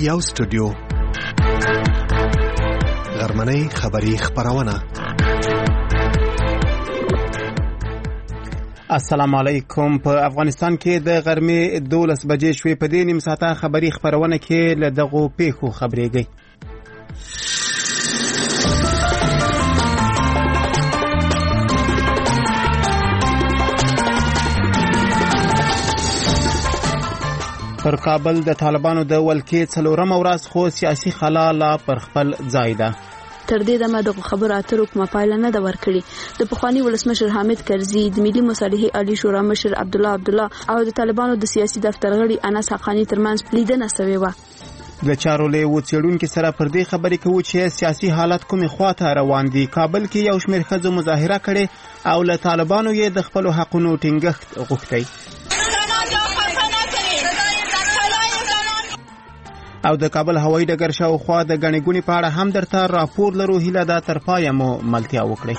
یو سټوډیو غرمنۍ خبری خبرونه. السلام علیکم. په افغانستان کې د غرمې 12 بجې شوې. په دې نیم ساعته خبری خبرونه کې له دغو پیښو خبرېږي. پر کابل د طالبانو د ولکې څلورمه ورځ خو سیاسي خلا لا پر خپل ځای ده. تر دې دمه د خبرو اترو کومه پایله نه ده ورکړې. د پخوانی ولسمشر حامد کرزي، د ملي مصالحې عالی شورا مشر عبدالله او د طالبانو د سیاسي دفتر غړي انس حقانی ترمنځ لیدنه شوې و. د چارو له وڅېړونکو سره پر دې خبرې کوي چې سیاسي حالت کومه خواته روان دي. کابل کې یو شمېر ښځو مظاهره کړې او له طالبانو یې د خپل حقونو ټینګښت غوښتي. او د کابل هوایي ډګر شاوخوا د غنې ګونې په اړه هم درته راپور لرو. هیله ده تر پایه مو ملتیا وکړئ.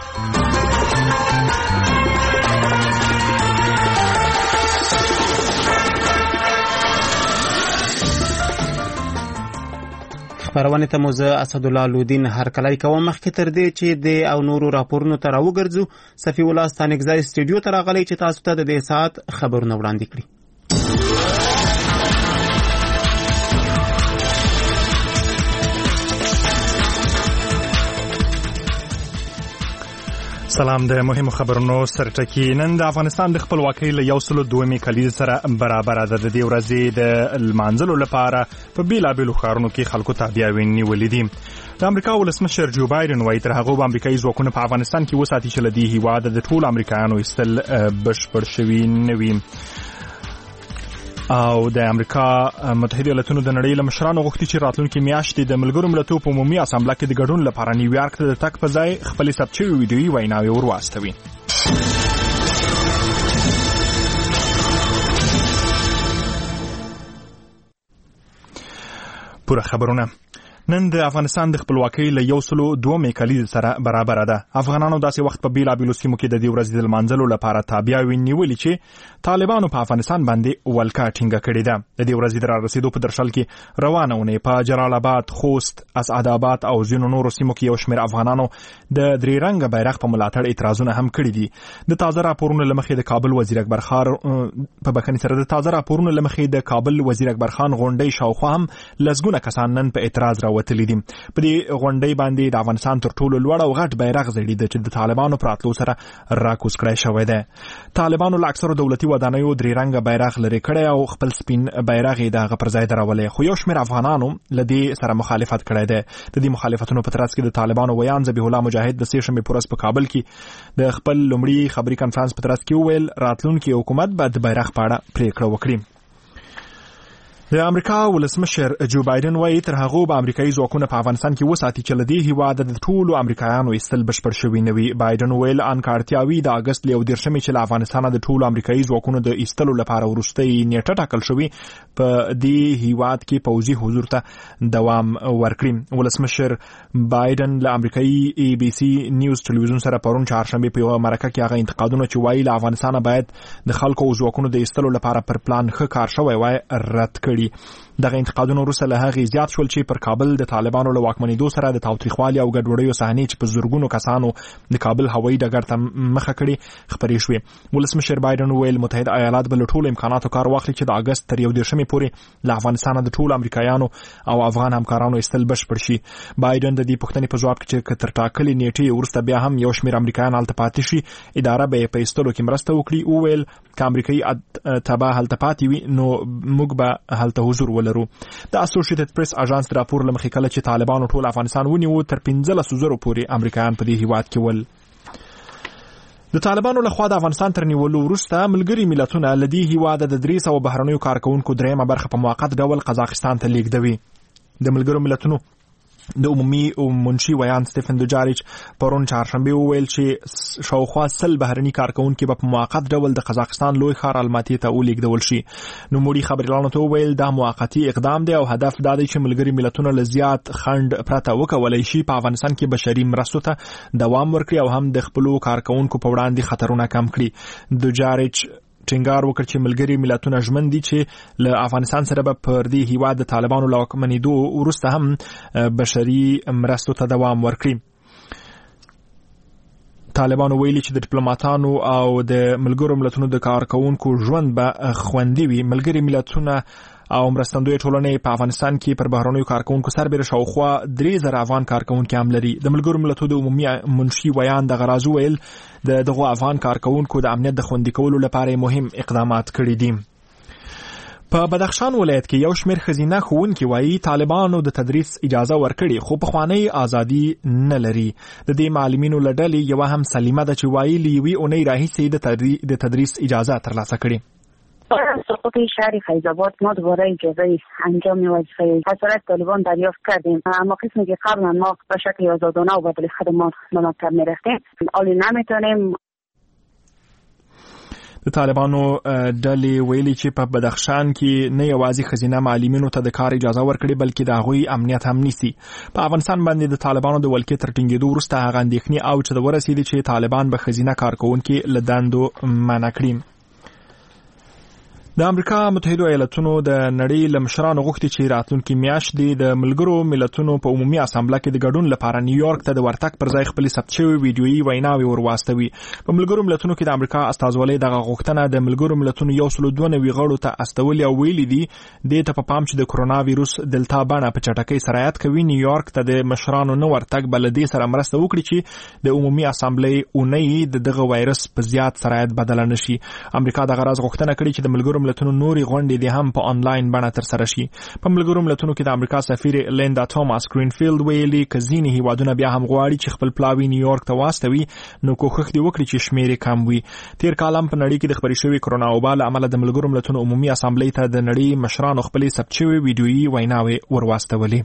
خبرونه ته موزه اسدالله لودین هرکلی کوم. مخکې تر دې چې د او نورو راپورونو ته راوګرځو، صفي الله ستانکزی سټوډیو ته راغلی چې تاسو ته د دې ساعت خبرونه وړاندې کړي. سلام. د مهمو خبرونو سرټکی. نن د افغانستان د خپلواکۍ له 102 کلیزې سره برابر ده. د دې ورځې د لمانځلو لپاره په بیلابیلو ښارونو کې خلکو تابعیاوې نیولې دي. د امریکا ولسمشر جو بایدن وایي تر هغه به امریکایي ځواکونه په افغانستان کې وساتي چې له دې هیواده د ټولو امریکایانو ایستل بشپړ شوي نه وي. او د امریکا متحده ایالاتونو د نړۍ له مشرانو غوښتي چې راتلونکي میاشتې د ملګرو ملتونو په عمومي اسامبله کې د ګډون لپاره نیویارک ته د تګ په ځای خپلې ثبت شوې ویډیویي ویناوې ورواستوي. پوره خبرونه. نن د افغانستان د خپلواکۍ له 102 کلیزې سره برابر ده. افغانانو داسې وخت په بیلابیلو سیمو کې د دې ورځې د لمانځلو لپاره تابعیاوې نیولې چې طالبانو په افغانستان باندې ولکه ټینګه کړې ده. د دې ورځې د رارسېدو په درشل کې روانه اونۍ په جلال آباد، خوست، اسعدآباد او ځینو نورو سیمو کې یو شمېر افغانانو د درې رنګه بیرغ په ملاتړ اعتراضونه هم کړي دي. د تازه راپورونو له مخې د کابل وزیر اکبر خان غونډۍ شاوخوا هم لسګونه کسان نن په اعتراض وتلی دي. په دې غونډۍ باندې د افغانستان تر ټولو لوړ او غټ بیرغ ځړېده چې د طالبانو پر راتلو سره راکوز کړی شوی دی. طالبانو له اکثرو دولتي ودانیو درې رنګه بیرغ لرې کړی او خپل سپین بیرغ یې د هغه پر ځای درولی، خو یو شمېر افغانانو له دې سره مخالفت کړی دی. د دې مخالفتونو په ترڅ کې د طالبانو ویان ذبیح الله مجاهد د سې شنبې په ورځ په کابل کې د خپل لومړي خبري کنفرانس په ترڅ کې وویل راتلونکي حکومت به د بیرغ په اړه پریکړه وکړي. د امریکا ولسمشر جو بایدن وایي تر هغه به امریکایي ځواکونه په افغانستان کې وساتي چې له دې هیواده د ټولو امریکایانو ایستل بشپړ شوي نه وي. بایدن ویل انکارتیاوي د اګست له 13 چې له افغانستانه د ټولو امریکایي ځواکونو د ایستلو لپاره وروستۍ نیټه ټاکل شوې په دې هیواد کې پوځي حضور ته دوام ورکړي. ولسمشر بایدن له امریکایي ای بي سي نیوز ټلویزیون سره پرون چهارشنبه په یوه مرکه کې هغه انتقادونه چې وایي له افغانستانه باید د خلکو او ځواکونو د ایستلو لپاره پر پلان ښه کار شوی وای رد کړي. دغه انتقادونه وروسته له هغې زیات شول چې پر کابل د طالبانو له واکمنېدو سره د تاوتریخوالي او ګډوډیو صحنې چې په زرګونو کسانو د کابل هوایي ډګر ته مخه کړې خپرې شوې. ولسمشر بایدن ویل متحده ایالات به له ټولو امکاناتو کار واخلي چې د اګست تر 13 پورې له افغانستانه د ټولو امریکایانو او افغان همکارانو ایستل بشپړ شي. بایدن د دې پوښتنې په جواب کې چې تر ټاکلې نیټې وروسته بیا هم یو شمېر امریکایان هلته پاتې شي اداره به یې په ایستلو کې مرسته وکړي. وویل که امریکایي تبع هلته پاتې وي نو موږ به هلته حضور ولرو. د اسوسییټډ پریس اژانس راپور له مخې کله چې طالبانو ټول افغانستان ونیو تر 15,000 پورې امریکایان په دې هیواد کې ول. د طالبانو لخوا د افغانستان تر نیولو وروسته ملګري ملتونه له دې هیواده د 300 بهرنیو کارکونکو درېیمه برخه په موقت ډول قزاقستان ته لیږدوي. د ملګرو ملتونو د عمومي منشي ویان سټیفن دوجاریچ پرون چهارشنبه وویل چې شاوخوا 100 بهرني کارکونکي به په موقت ډول د قزاقستان لوی ښار الماتي ته ولیږدول شي. نوموړي خبريالانو ته وویل دا موقتی اقدام دی او هدف دا دی چې ملګري ملتونه له زیات خنډ پرته وکولای شي په افغانستان کې بشري مرستو ته دوام ورکړي او هم د خپلو کارکونکو په وړاندې خطرونه کم کړي. دوجاریچ ټینګار وکړ چې ملګري ملتونه ژمن دي چې له افغانستان سره به پر دې هیواد د طالبانو له واکمنېدو وروسته هم بشري مرستو ته دوام ورکړي. طالبانو ویلي چې د ډیپلوماټانو او د ملګرو ملتونو د کارکونکو ژوند به خوندي وي. ملګري ملتونه او مرستندوی ټولنې په افغانستان کې پر بهرنیو کارکونکو سربېره شاوخوا 3000 افغان کارکونکو هم لري. د ملګرو ملتونو د عمومي منشي ویان د غراز ویل دغه افغان کارکونکو د امنیت د خوندي کولو لپاره مهم اقدامات کړي دي. په بدخشان ولایت کې یو شمېر ښځینه ښوونکي وایي طالبانو د تدریس اجازه ورکړي خو پخوانۍ ازادي نه لري. د دې معلمینو له ډلې یوه هم سلیمه ده چې وایي له یوې اونۍ راهیسې د تدریس اجازه ترلاسه کړي. سقوط شهر فیض‌آباد ما دوباره اجازه انجام وظیفه حضرت طالبان دریافت کردیم، اما قسمی که قبلا ما به شکل آزادانه و بدل خدمات به مکتب میرفتیم حالی نمیتونیم. د طالبانو ډلې ویلي چې په بدخشان کې نه یوازې ښځینه معلمینو ته د کار اجازه ورکړي بلکې د هغوی امنیت هم نیسي. په افغانستان باندې د طالبانو د ولکې تر ټینګېدو وروسته هغه اندېښنې اوج ته ورسېدې چې طالبان به ښځینه کارکوونکي له دندو منع کړي. د امریکا متحده ایالاتونو د نړۍ له مشرانو غوښتي چې راتلونکي میاشت د ملګرو ملتونو په عمومي اسامبله کې د ګډون لپاره نیویارک ته د ورتګ پر ځای خپل ثبت شوی ویډیويي ویناوي ورواستوي. په ملګرو ملتونو کې د امریکا استازولۍ دغه غوښتنه د ملګرو ملتونو 192 غړو ته استولي او ویلي دي د ته په پام چې د کرونا وایروس دلتا بڼه په چټکۍ سرایت کوي نیویارک ته د مشرانو نه ورتګ بلدي سره مرسته وکړي چې د عمومي اسامبلې اونۍ دغه وایرس په زیات سرایت بدل نشي. امریکا دغه راز غوښتنه کړې چې د ملګرو ملتونو نوري غونډې دي هم په انلاین بڼه تر سره شي. په ملګرو ملتونو کې د امریکا سفیر لیندا توماس گرینفیلد ویلي کزینی هیوادونه بیا هم غواړي چې خپل پلاوی نیویارک ته واستوي نو کوښښ دی وکړي چې شمیر کم وي. تیر کال هم په نړۍ کې د خبري شوی کرونا وبا له امله د ملګرو ملتونو عمومي اسامبلې ته د نړۍ مشرانو خپل ثبت شوی ویډیويي ویناوي ورواستولې.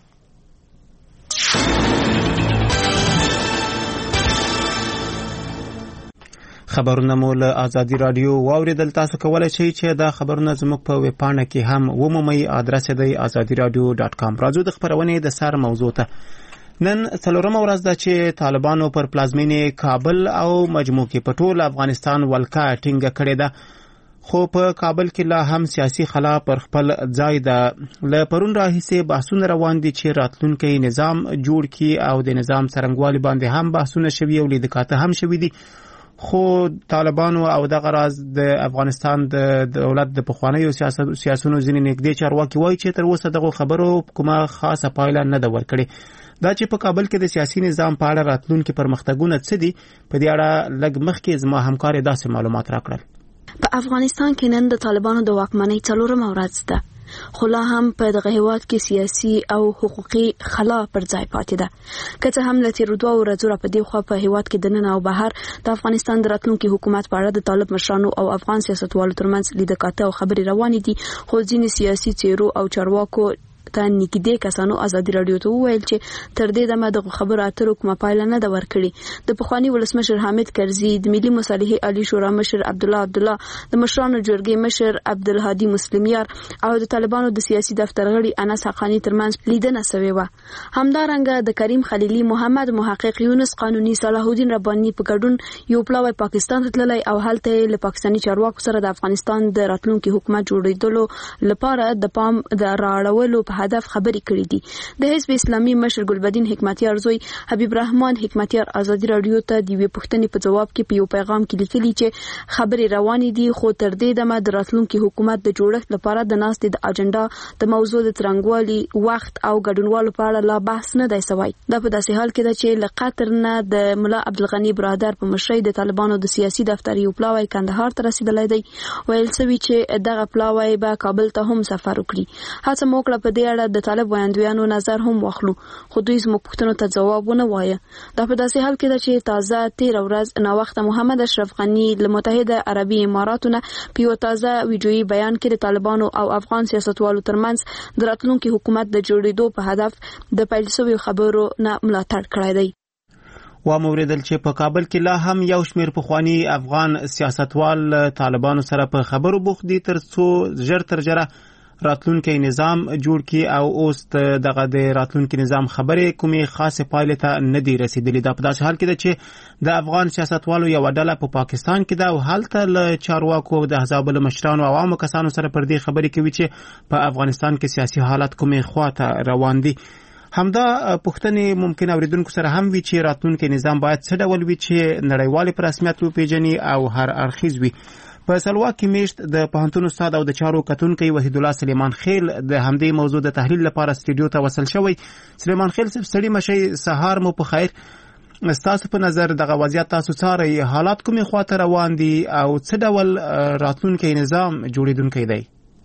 خبرونه مو له آزادي رادیو واوریدل. تاسو کولای شئ چې دا خبرونه زموږ په ویب پاڼه کې هم ومومئ. آدرس دی azadiradio.com. راځو د خبرونې د سر موضوع ته. نن څلورمه ورځ ده چې طالبانو پر پلازمینې کابل او مجموع کې په ټول افغانستان ولکه ټینګه کړې ده، خو په کابل کې لا هم سیاسي خلا پر خپل ځای ده. له پرون راهیسې بحثونه روان دي چې راتلونکی نظام جوړ کړي او د نظام څرنګوالي باندې هم بحثونه شوي او لیدکاته هم شوي دي. خو طالبانو او دغه راز د افغانستان د دولت د پخوانیو سیاسونو ځینې نږدې چارواکي وایي چې تر اوسه دغه خبرو کومه خاصه پایله نه ده ورکړې. دا چې په کابل کې د سیاسي نظام په اړه راتلونکي پرمختګونه څه دي په دې اړه لږ مخکې زما همکار داسې معلومات راکړل. په افغانستان کې نن د طالبانو د واکمنۍ څلورمه ورځ ده، خو لا هم په دغه هیواد کې سیاسي او حقوقي خلا پر ځای پاتې ده. که څه هم له تیرو 2 ورځو را په دې خوا په هیواد کې دننه او بهر د افغانستان د راتلونکي حکومت په اړه د طالب مشرانو او افغان سیاستوالو ترمنځ لیدکاته او خبرې روانې دي، خو ځینې سیاسي څیرو او چارواکو ته نږدې کسانو آزادي رادیو ته وویل چې تر دې دمه د خبرو اترو کومه پایله نه ده ورکړې. د پخوانی ولسمشر حامد کرزي، د ملي مصالحې عالی شورا مشر عبدالله عبدالله، د مشرانو جرګې مشر عبدالهادي مسلمیار او د طالبانو د سیاسي دفتر غړي انس حقانی ترمنځ لیدنه شوې وه. همدارنګه د کریم خلیلي، محمد محقق، یونس قانوني، صلاح الدین رباني په ګډون یو پلاوی پاکستان ته تللی او هلته له پاکستاني چارواکو سره د افغانستان د راتلونکي حکومت جوړېدلو لپاره د پام د راړولو په هدف خبرې کړې دي. د حزب اسلامي مشر ګلبدین حکمتیار زوی حبیب رحمان حکمتیار آزادي رادیو ته د یوې پوښتنې په جواب کې په یو پیغام کې لیکلي چې خبرې روانې دي، خو تر دې دمه د راتلونکي حکومت د جوړښت لپاره د ناستې د اجنډا د موضوع د څرنګوالي، وخت او ګډونوالو په اړه لا بحث نه دی شوی. دا په داسې حال کې ده چې له قطر نه د ملا عبدالغني برادر په مشرۍ د طالبانو د سیاسي دفتر یو پلاوی کندهار ته رسیدلی دی. ویل شوي چې دغه پلاوی به کابل ته هم سفر وکړي. هڅه مو کړه په دې اړه د طالب ویاندویانو نظر هم واخلو، خو دوی زموږ پوښتنو ته ځواب ونه وایه. دا په داسې حال کې ده چې تازه 13 ورځ ناوخته محمد اشرف غني له متحده عربي اماراتونه په یو تازه ویډیويي بیان کې د طالبانو او افغان سیاستوالو ترمنځ د راتلونکي حکومت د جوړېدو په هدف د پیل شویو خبرو نه ملاتړ کړی دی. واوریدل چې په کابل کې لا هم یو شمېر پخوانی افغان سیاستوال طالبانو سره په خبرو بوخت دي تر څو ژر تر ژره راتلونکي نظام جوړ کی او اوس دغه د راتلونکي نظام خبره کومي خاصه پایله ته نه دی رسیدلې. دا په داسې حال کې ده چې د افغان سیاستوالو یو ډله په پاکستان کې ده او هلته له چارواکو د احزاب المشرانو او عوامو کسانو سره پر دې خبرې کوي چې په افغانستان کې سیاسي حالت کومي خواته روان دي. همدا پوښتنې ممکن اوریدونکو سره هم وي چې راتلونکي نظام باید څه ډول وي چې نړیوال په رسمیت وپیژني او هر اړخیز وي. په سلواک کې میشت د پوهنتون استاد او د چارو کتونکي وحید الله سلیمان خیل د همدې موضوع د تحلیل لپاره استودیو ته وصل شوی. سلیمان خیل سړي مشي سهار مو په خیر. ستاسو په نظر دغه وضعیت تاسو څارئ، حالات کومې خواته روان دي او څه ډول راتلونکي نظام جوړیدونکی دی؟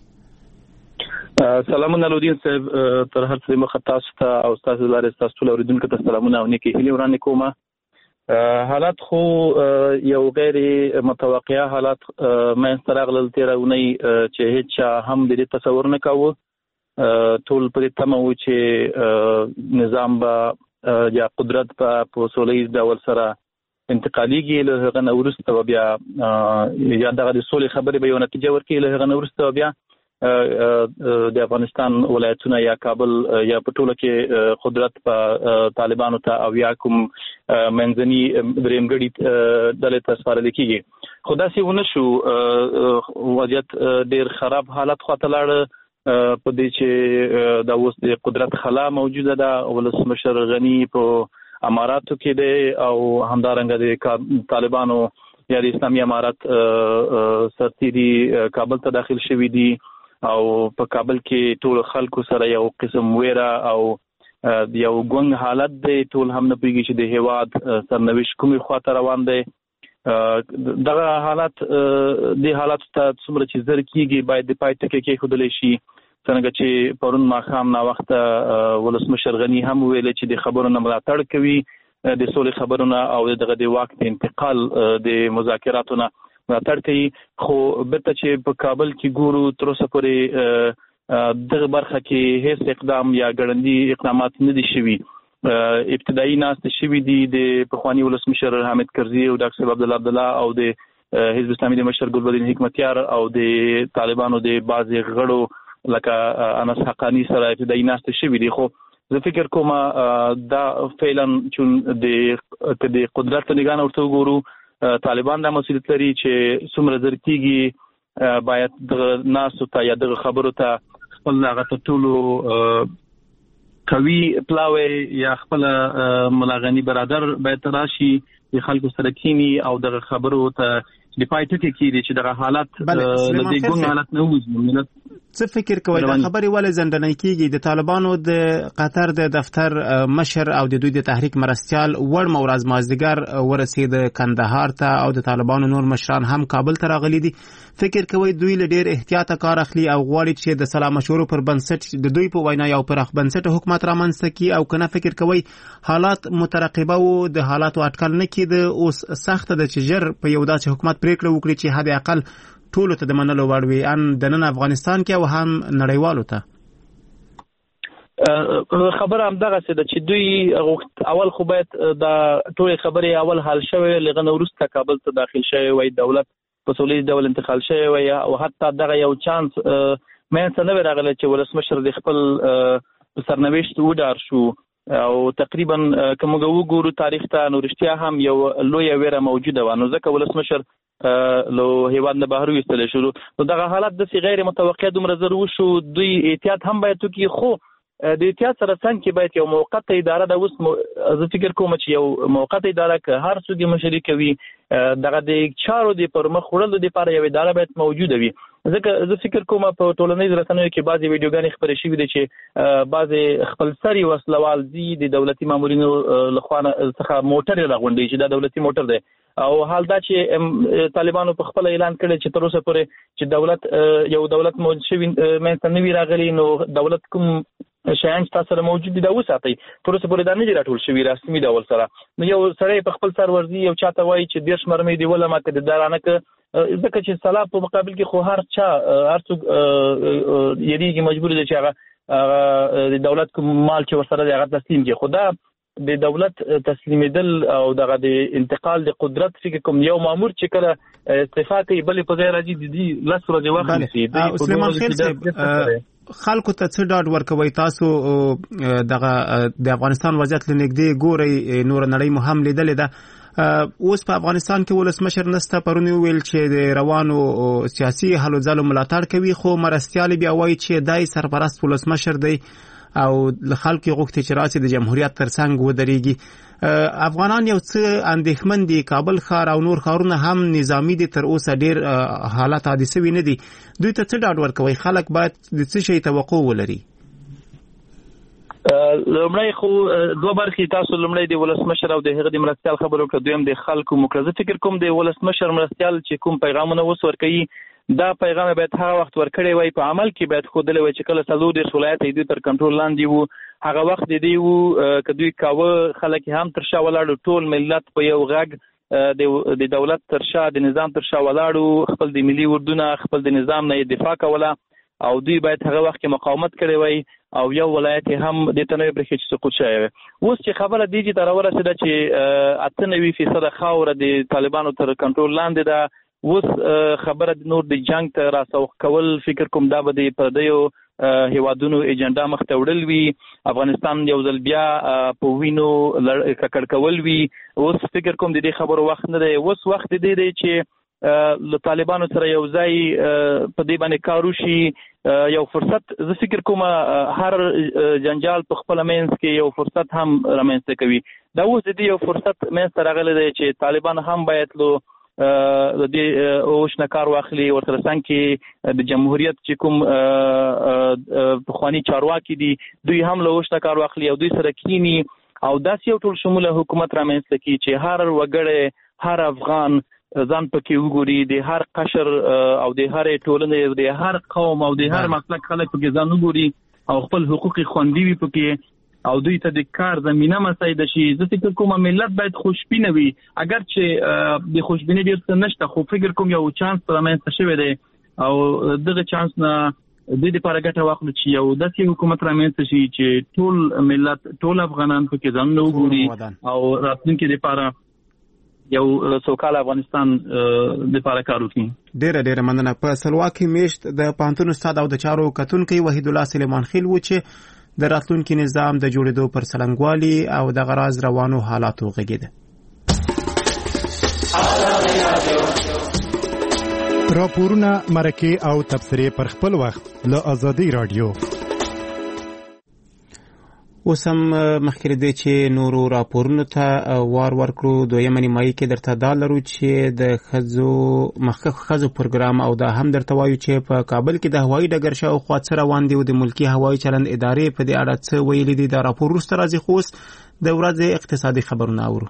سلامونه لودین صاحب، تر هر څه مخه تاسو ته او تاسو لاره تاسو ټول اوریدونکو ته سلامونه او نیکی هیلې وړاندې کوم. حالات خو یو غیر متوقع حالات منځته راغلل تېره اونۍ چې هیڅ هم د تصور نه کاوه. ټول پرې تمه و چې نظام به یا قدرت په سولیز ډول سره انتقالیږي، له هغه نه وروسته بیا یا دغه د سولې خبرې به یو نتیجه ورکړي، له هغه نه وروسته بیا د افغانستان ولایتونه یا کابل یا په ټوله کې قدرت په طالبانو ته او یا کوم منځني درېمګړي ډلې ته سپارل کېږي. خو داسې ونه شو، وضعیت ډېر خراب حالت خواته لاړه په دې چې دا اوس د قدرت خلا موجوده ده. ولسمشر غني په اماراتو کې دی او همدارنګه د طالبانو یا د اسلامي امارات سرتیري کابل ته داخل شوي دي او په کابل کې ټول خلکو سره یو قسم ویره او یو ګونګ حالت دی. ټول هم نه پوهېږي چې د هېواد سرنوشت کومې خواته روان دی. دغه حالات د حالاتو ته څومره چې زر کېږي باید د پای ټکی کېښودلی شي. څنګه چې پرون ماښام ناوخته ولسمشر غني هم ویلې چې د خبرو نه ملاتړ کوي، د سولې خبرونه او دغه د واک د انتقال د مذاکراتو نه ملاتړ کوي. خو بیرته چې په کابل کې ګورو تر اوسه پورې دغه برخه کې هیڅ اقدام یا ګړندي اقدامات نه دي شوي. ابتدایي ناستې شوي دي د پخواني ولسمشر حامد کرزي او ډاکټر صاحب عبدالله او د حزب اسلامي د مشر ګلبدین حکمتیار او د طالبانو د بعضې غړو لکه انس حقانی سره ابتدایي ناستې شوي دي. خو زه فکر کوم دا فعلا چې د قدرت په نگاه نه ورته وګورو، طالبان دا مسؤلیت لري چې څومره زر کېږي باید دغه ناستو ته یا دغه خبرو ته خپل هغه تر ټولو قوي پلاوی یا خپل ملا غني برادر باید راشي، د خلکو سره کینی او دغه خبرو ته د پای ټکی کېږي چې دغه حالت له دې ګونګ حالت نه وځي. څه فکر کوئ دا خبرې ولې ځنډنۍ کېږي؟ د طالبانو د قطر د دفتر مشر او د دوی د تحریک مرستیال وړمه ورځ مازدیګر ورسېد کندهار ته او د طالبانو نور مشران هم کابل ته راغلي دي. فکر کوئ دوی له ډېر احتیاطه کار اخلي او غواړي چې د سلا مشورو پر بنسټ د دوی په وینا یو پراخ بنسټه حکومت رامنځته کړي، او کنه فکر کوئ حالات مترقبه او د حالاتو اټکل نه کېده، اوس سخته ده چې ژر په یو داسې حکومت پریکړه وکړي چې حد اقل ټولو ته د منلو وړ وي، ان د نن افغانستان کې او هم نړیوالو ته؟ خبره همدغه څه ده چې دوی اول خو باید دا ټولې خبرې اول حل شوی، لغه نه وروسته کابل ته داخل شوی وای، دولت په سولیز ډول انتقال شوی وای، او حتی دغه یو چانس منځته نه راغلی چې ولسمشر د خپل سرنوشت وډار شو. او تقریبا که موږ وګورو تاریخ ته نو رښتیا هم یو لویه ویره موجوده وه، نو ځکه ولسمشر له هېواد نه بهر ویستلی شو. نو دغه حالت داسې غیر متوقع دومره زر وشو، دوی احتیاط هم باید وکړي، خو د احتیاط سره څنګ کې باید یو موقته اداره ده. اوس زه فکر کوم چې یو موقته اداره که هر څوک یې مشري کوي، دغه د چارو د پر مخ وړلو دپاره یو اداره باید موجوده وي. ځکه زه فکر کوم په ټولنیزو رسنیو کې بعضې ویډیوګانې خپرې شوي دي چې بعضې خپلسري وسلوال دي د دولتي مامورینو لخوا څخه موټر راغونډوي چې دا دولتي موټر دی، او حال دا چې طالبانو په خپل اعلان کړی چې تر اوسه پورې چې دولت یو دولت موجود شوي منځته نه وي راغلی، نو دولت کوم شیان چې تاسو سره موجود دي دا وساتئ. تر اوسه پورې دا نه دي راټول شوي رسمي ډول سره. نو یو سړی په خپل سر ورځي، یو چاته وایي چې 10 مرمۍ دې ولمه که د دارانه که، ځکه چې سلا په مقابل کې خو هر څوک یریږي، مجبور دی چې هغه د دولت کوم مال چې ورسره دی هغه تسلیم کړي. خو دا د دولت تسلیمیدل او دغه د انتقال د قدرت فکر کوم یو مامور چې کله استعفا کوي بلې په ځای راځي د دې لس ورځې وخت نیسي د سلیمان خیل صاحب خلکو ته څه ډاډ ورکوي تاسو دغه د افغانستان وضعیت لنګدې ګوري نور نړۍ مو هم لیدلې ده اوس په افغانستان کې ولسمشر نسته پرونی ویل چې د روانو سیاسي هلو ځلو ملاتړ کوي خو مرستيال بیا وایي چې دای سرپرست ولسمشر دی او خلک غوښتي چې راسي د جمهوریت ترڅنګ ودرېږي افغانان یو څه اندېښمن دي کابل ښار او نور ښارونه هم نظامی دي تر اوسه ډیر حالات عادي سوي نه دي دوی ته څه ډاډ ورکوي خلک باید د څه شي توقع ولري لمړی خو دوه برخې تاسو لمړی د ولسمشر او د هغه د مرستيال خبرو کړو دویم د خلکو مکرزه فکر کوم د ولسمشر مرستيال چې کوم پیغامونه وسور کوي دا پیغام باید هغه وخت ورکړی وای په عمل کې باید خودلې وای چې کله څلور د ولایت دې تر کنټرول لاندې وو هغه وخت دی وو کدوې کاوه خلک هم تر شا ولاړ ټول ملت په یو غږ د دولت تر شا د نظام تر شا ولاړ خپل د ملي وردونه خپل د نظام نه دفاع کوله او دوی باید هغه وخت کې مقاومت کړی وای او یو ولایت هم د تنوي برخې چې سقوط شوی اوس چې خبره دی چې تر ورسېده چې 98% خاور د طالبانو تر کنټرول لاندې ده اوس خبره د نور د جنگ ته راسوخ کول فکر کوم دا به د پردیو هیوادونو ایجنډا مخ ته وړل وی افغانستان یو ځل بیا په وینو ککړ کول وی اوس فکر کوم د دې خبرو وخت نه دی اوس وخت دی چې له طالبانو سره یو ځای په دې باندې کار وشي یو فرصت زه فکر کوم هر جنجال په خپل منځ کې یو فرصت هم رامنځته کوي دا اوس دې یو فرصت منځته راغلی دی چې طالبان هم باید له د دې اوښنه کار واخلي ورته څنګه کې د جمهوریت چې کوم پخوانی چارواکي دي دوی هم له اوښنه کار واخلي او دوی سره کینی او داسې یو ټول شموله حکومت رامنځته کوي چې هر وګړی هر افغان ځان پکې وګوري د هر قشر او د هر ټولنې د هر قوم او د هر مسلک خلک پکې ځان وګوري او خپل حقوقي خوندي وي پکې او دوی ته د کار زمينه مساعده شي زه فکر کوم ملت باید خوشبینه وي اگر چې د خوشبینه ډیر څه نشته خو فکر کوم یو چانس رامنځته شوی دی او دغه چانس نه د دې لپاره ګټه واخلو چې یو داسې حکومت رامنځته شي چې ټول ملت ټول افغانان پکې ځان وګوري او راتلونکي لپاره یو سوکاله افغانستان د لپاره کار وکړي ډیره مننه په سلواکي میشت د پانتون استاد او د چارو کتونکو وحید الله سلیمان خیل و چې د راتلونکي نظام د جوړېدو پر سلنګوالي او د غراز روانو حالاتو غږیده راپورونه مرکه او تبصره پر خپل وخت له ازادي رادیو اوسم مخکې دې چې نورو راپورونو ته وار ورکړو دویمه نیمایي کې درته دا لرو چې د خزو پروګرام او دا هم درته وایو چې په کابل کې د هوایي ډګر شاوخوا څه روان دي او د ملکی هوایي چلند ادارې په دې اړه څه ویلي دي دا راپور وروسته راځي خو اوس د ورځې اقتصادي خبرونه اورو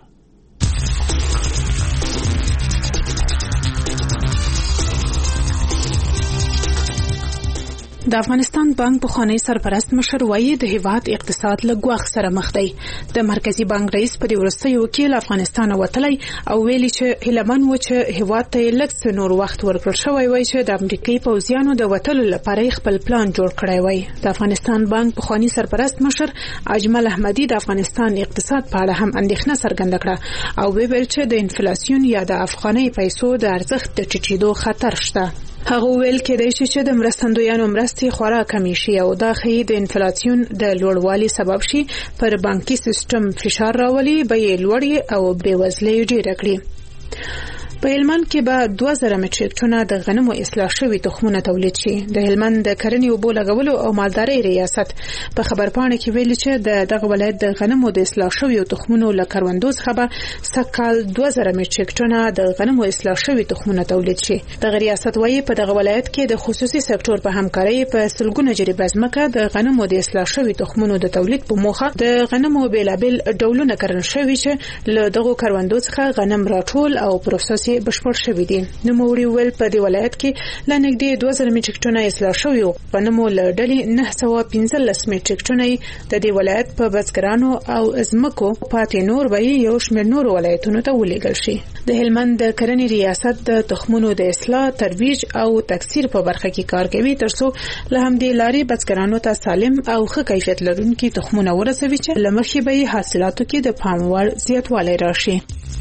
د افغانستان بانک پخوانی سرپرست مشر وایي د هیواد اقتصاد له ګواښ سره مخ دی د مرکزی بانک رئیس په دې وروستي وکیل افغانستان وتلی او ویلي چې هیلمن و چې هیواد ته لږ نور وخت ورکړل شوی وای چې د امریکای پوځیانو د وټلو لپاره خپل پلان جوړ کړی وای د افغانستان بانک پخوانی سرپرست مشر اجمل احمدی د افغانستان اقتصاد په اړه هم اندېښنه څرګنده کړه او ویل چې د انفلیسیون یا د افغاني پیسو د ارزښت د ټیټېدو خطر شته هغه ویل کېدای شي چې د مرستندویانو مرستې خورا کمی شي او دا ښیي د انفلیسیون د لوړوالي سبب شي پر بانکي سیستم فشار راولي بیې لوړې او بېوزلۍ ډېره کړي په هلمند کې به 2000 مټریک ټنه د غنمو اصلاح شوي تخمونه تولید شي د هلمند د کرنې اوبو لګولو او مالدارۍ ریاست په خبرپاڼه کې ویلي چې دغه ولایت د غنمو د اصلاح شوي تخمونو له کروندو څخه سکهال 2000 مټریک ټنه د غنمو اصلاح شوي تخمونه تولید شي د ریاست وایي په دغه ولایت کې د خصوصي سکتور په همکارۍ په سلګونه جریبه ځمکه د غنمو د اصلاح شوي تخمونو د تولید په موخه د غنمو بیلابل ډولونه کرل شوي چې له دغه کروندو څخه غنم راټول او پروسس پروسې بشپړ شوې دي. نوموړي ویل په دې ولایت کې لا نږدې 2000 میټریک ټنه اصلاح شوي وو. په نومو له ډلې 915 میټریک ټنه د دې ولایت په بزګرانو او ځمکو پاتې نور به یو شمېر نور ولایتونو ته ولېږل شي. د هلمند د کرنې ریاست د تخمونو د اصلاح، ترویج او تکثیر په برخه کې کار کوي ترڅو له همدې لارې بزګرانو ته سالم او ښه کیفیت لرونکي تخمونه ورسوي چې له مخې به حاصلاتو کې د پام وړ زیاتوالی راشي.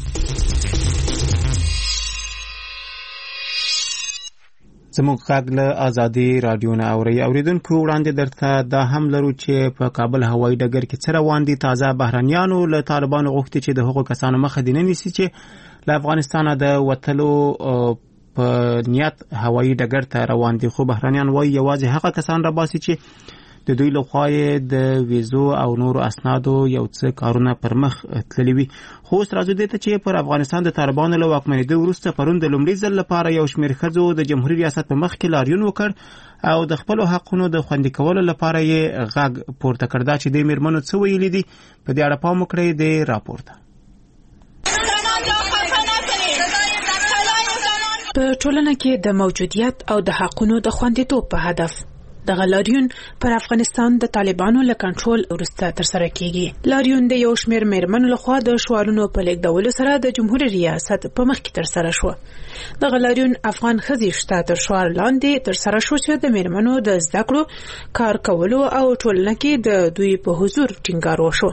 زموږ غږ له ازادي رادیو نه اوریدونکو وړاندې درته دا هم لرو چې په کابل هوایي ډګر کې څه روان دي. تازه بهرنیانو له طالبانو غوښتي چې د هغو کسانو مخه دې نه نیسي چې له افغانستانه د وتلو په نیت هوایي ډګر ته روان دي. خو بهرنیان وایي یوازې هغه کسان راباسي چې د دوی لخوا د ویزو او نورو اسنادو یو څه کارونه پر مخ تللي وي. خو اوس راځو دې ته چې پر افغانستان د طالبانو له واکمنېدو وروسته پرون د لومړي ځل لپاره یو شمېر ښځو د جمهوري ریاست په مخ کې لاریون وکړ او د خپلو حقونو د خوندي کولو لپاره یې غږ پورته کړ. دا چې د میرمنو څه ویلي دي په دې اړه پام وکړئ د راپور ته. په ټولنه کې د موجودیت او د حقونو د خوندیتوب په هدف د لاریون پر افغانستان د طالبانو له کنټرول وروسته ترسره کیږي. لاریون د یو شمېر میرمنو لخوا د شعارونو په لیږدولو سره د جمهوریت ریاست په مخ کې ترسره شو. د لاریون افغان ښځې شته تر شعار لاندې ترسره شو چې د میرمنو د زده کړو، کار کولو او ټولنه کې د دوی په حضور ټینګار وشو.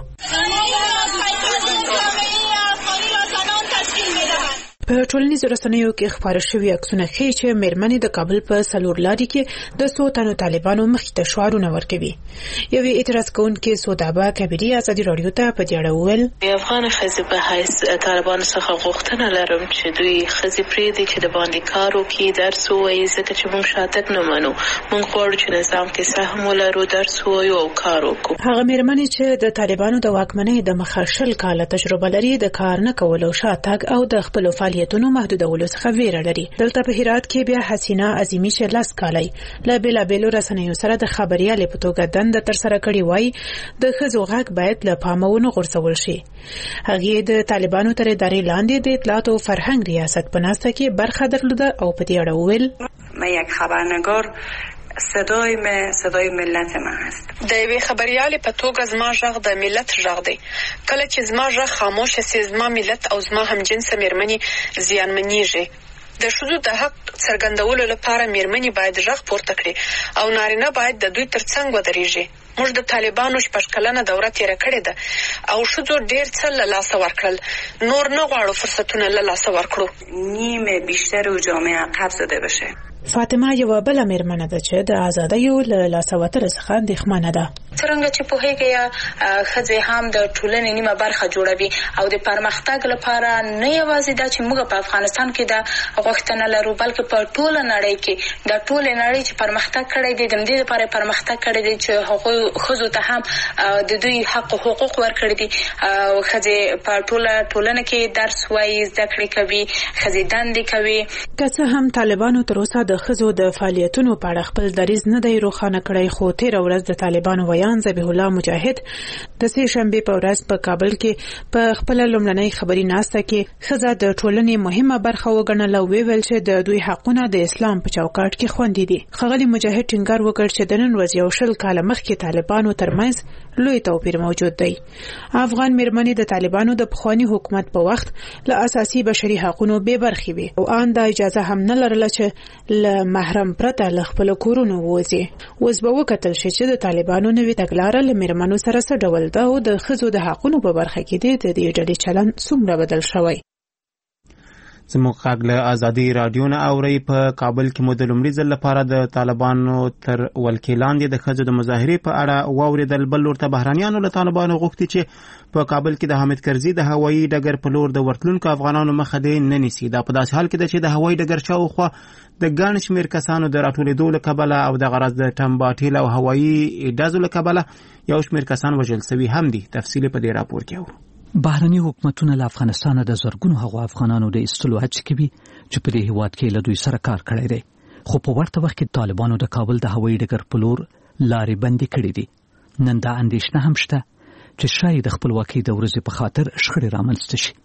په ټولنیزو رسنیو کې خپاره شوي عکسونه ښیي چې میرمنې د کابل په څلور لارې کې د څو تنو طالبانو مخې ته شعارونه ورکوي. یوې اعتراض کوونکې سودابه کبیري ازادي راډیو ته په دې اړه وویل: د افغان ښځې په حیث طالبانو څخه غوښتنه لرم چې دوی ښځې پرېږدي چې د باندې کار وکړي، درس ووایي، ځکه چې موږ شاتګ نه منو. موږ غواړو چې نظام کې سهم ولرو، درس ووایو او کار وکړو. هغه میرمنې چې د طالبانو د واکمنۍ د مخه 20 کاله تجربه لري د کار نه کولو، شاتګ او د خپلو فعالیتونو محدودولو څخه ویره لري. دلته په هرات کې بیا حسینه عظیمی چې 10 کاله له بیلابیلو رسنیو سره د خبريالې په توګه دنده ترسره کړې وای د ښځو غږ باید له پامه ونه غورځول شي. هغه د طالبانو تر ادارې لاندې د اطلاعات او فرهنګ ریاست په ناسته کې برخه درلوده او په دې اړه ویل: من یک خبرنگار صدای ملت ما هست. د یوې خبريالې په توګه زما غږ د ملت غږ دی. کله چې زما غږ خاموش شي، زما ملت او زما همجنسه میرمنې زیانمنېږي. د ښځو د حق څرګندولو لپاره میرمنې باید غږ پورته کړي او نارینه باید د دوی ترڅنګ ودرېږي. موږ د طالبانو 6 کلنه دوره تیره کړې ده او ښځو ډېر څه له لاسه ورکړل. نور نه غواړو فرصتونه له لاسه ورکړو. نیمه بیشتر جامعه عقب زده بشه. فاطمه یو بل میرمنه ده چې د آزادیو له لاسه وتلو څخه اندېښمنه ده. څنګه چې په هغه ښځې هم د ټولنې نیمه برخه جوړوي او د پرمختګ لپاره نه یوازې دا چې موږ په افغانستان کې د غوښتنه لرو، بلکې په ټوله نړۍ کې د ټوله نړۍ چې پرمختګ کړی دی، د دې لپاره پرمختګ کړی دی چې هغوی ښځو ته هم د دوی حق او حقوق ورکړي دي. ښځې په ټولنه کې درس وایي، زده کړې کوي، ښځې دندې کوي. که څه هم طالبانو تر اوسه د ښځو د فعالیتونو په اړه خپل دریځ نه دی روښانه کړی، خو تېره ورځ د طالبانو ویان ذبیح الله مجاهد د سې شنبې په ورځ په کابل کې په خپل لومړنۍ خبري ناسته کې ښځه د ټولنې مهمه برخه وګڼله او ویل چې د دوی حقونه د اسلام په چوکاټ کې خوندي دي. ښاغلي مجاهد ټینګار وکړ چې د نن ورځ یو 20 کاله مخکې طالبانو ترمنځ لوی توپیر موجود دی. افغان میرمنې د طالبانو د پخوانی حکومت په وخت له اساسي بشري حقوقو بې برخې وي او ان د اجازه هم نه لرله چې له محرم پرته له خپل کورونو ووځي. اوس به وکتل شي چې د طالبانو نوې تګلاره له میرمنو سره څه ډول ده او د ښځو د حقوقو په برخه کې د دې ډلې چلند څومره بدل شوی. زموږ غږ له ازادي رادیو نه اوري. په کابل کې مو د لومړي ځل لپاره د طالبانو تر ولکې لاندې د ښځو د مظاهرې په اړه واوریدل. بل لور ته بهرانیانو له طالبانو غوښتي چې په کابل کې د حامد کرزي د هوایي ډګر په لور د ورتلونکو افغانانو مخه دې نه نیسي. دا په داسې حال کې ده چې د هوایي ډګر شاوخوا د ګڼ شمېر کسانو د راټولېدو له کبله او د غرض د ټمباټیل او هوایي ډزو له کبله یو شمېر کسان وژل شوي هم دي. تفصیل په دې راپور کې اورو. بهرني حکومتونه له افغانستانه د زرګونو هغو افغانانو د ایستلو هڅې کوي چې په دې هیواد کې له دوی سره کار کړی دی، خو په ورته وخت کې طالبانو د کابل د هوایي ډګر په لور لارې بندې کړې دي. نن دا اندېښنه هم شته چې شاید د خپلواکۍ د ورځې په خاطر شخړې رامنځته شي.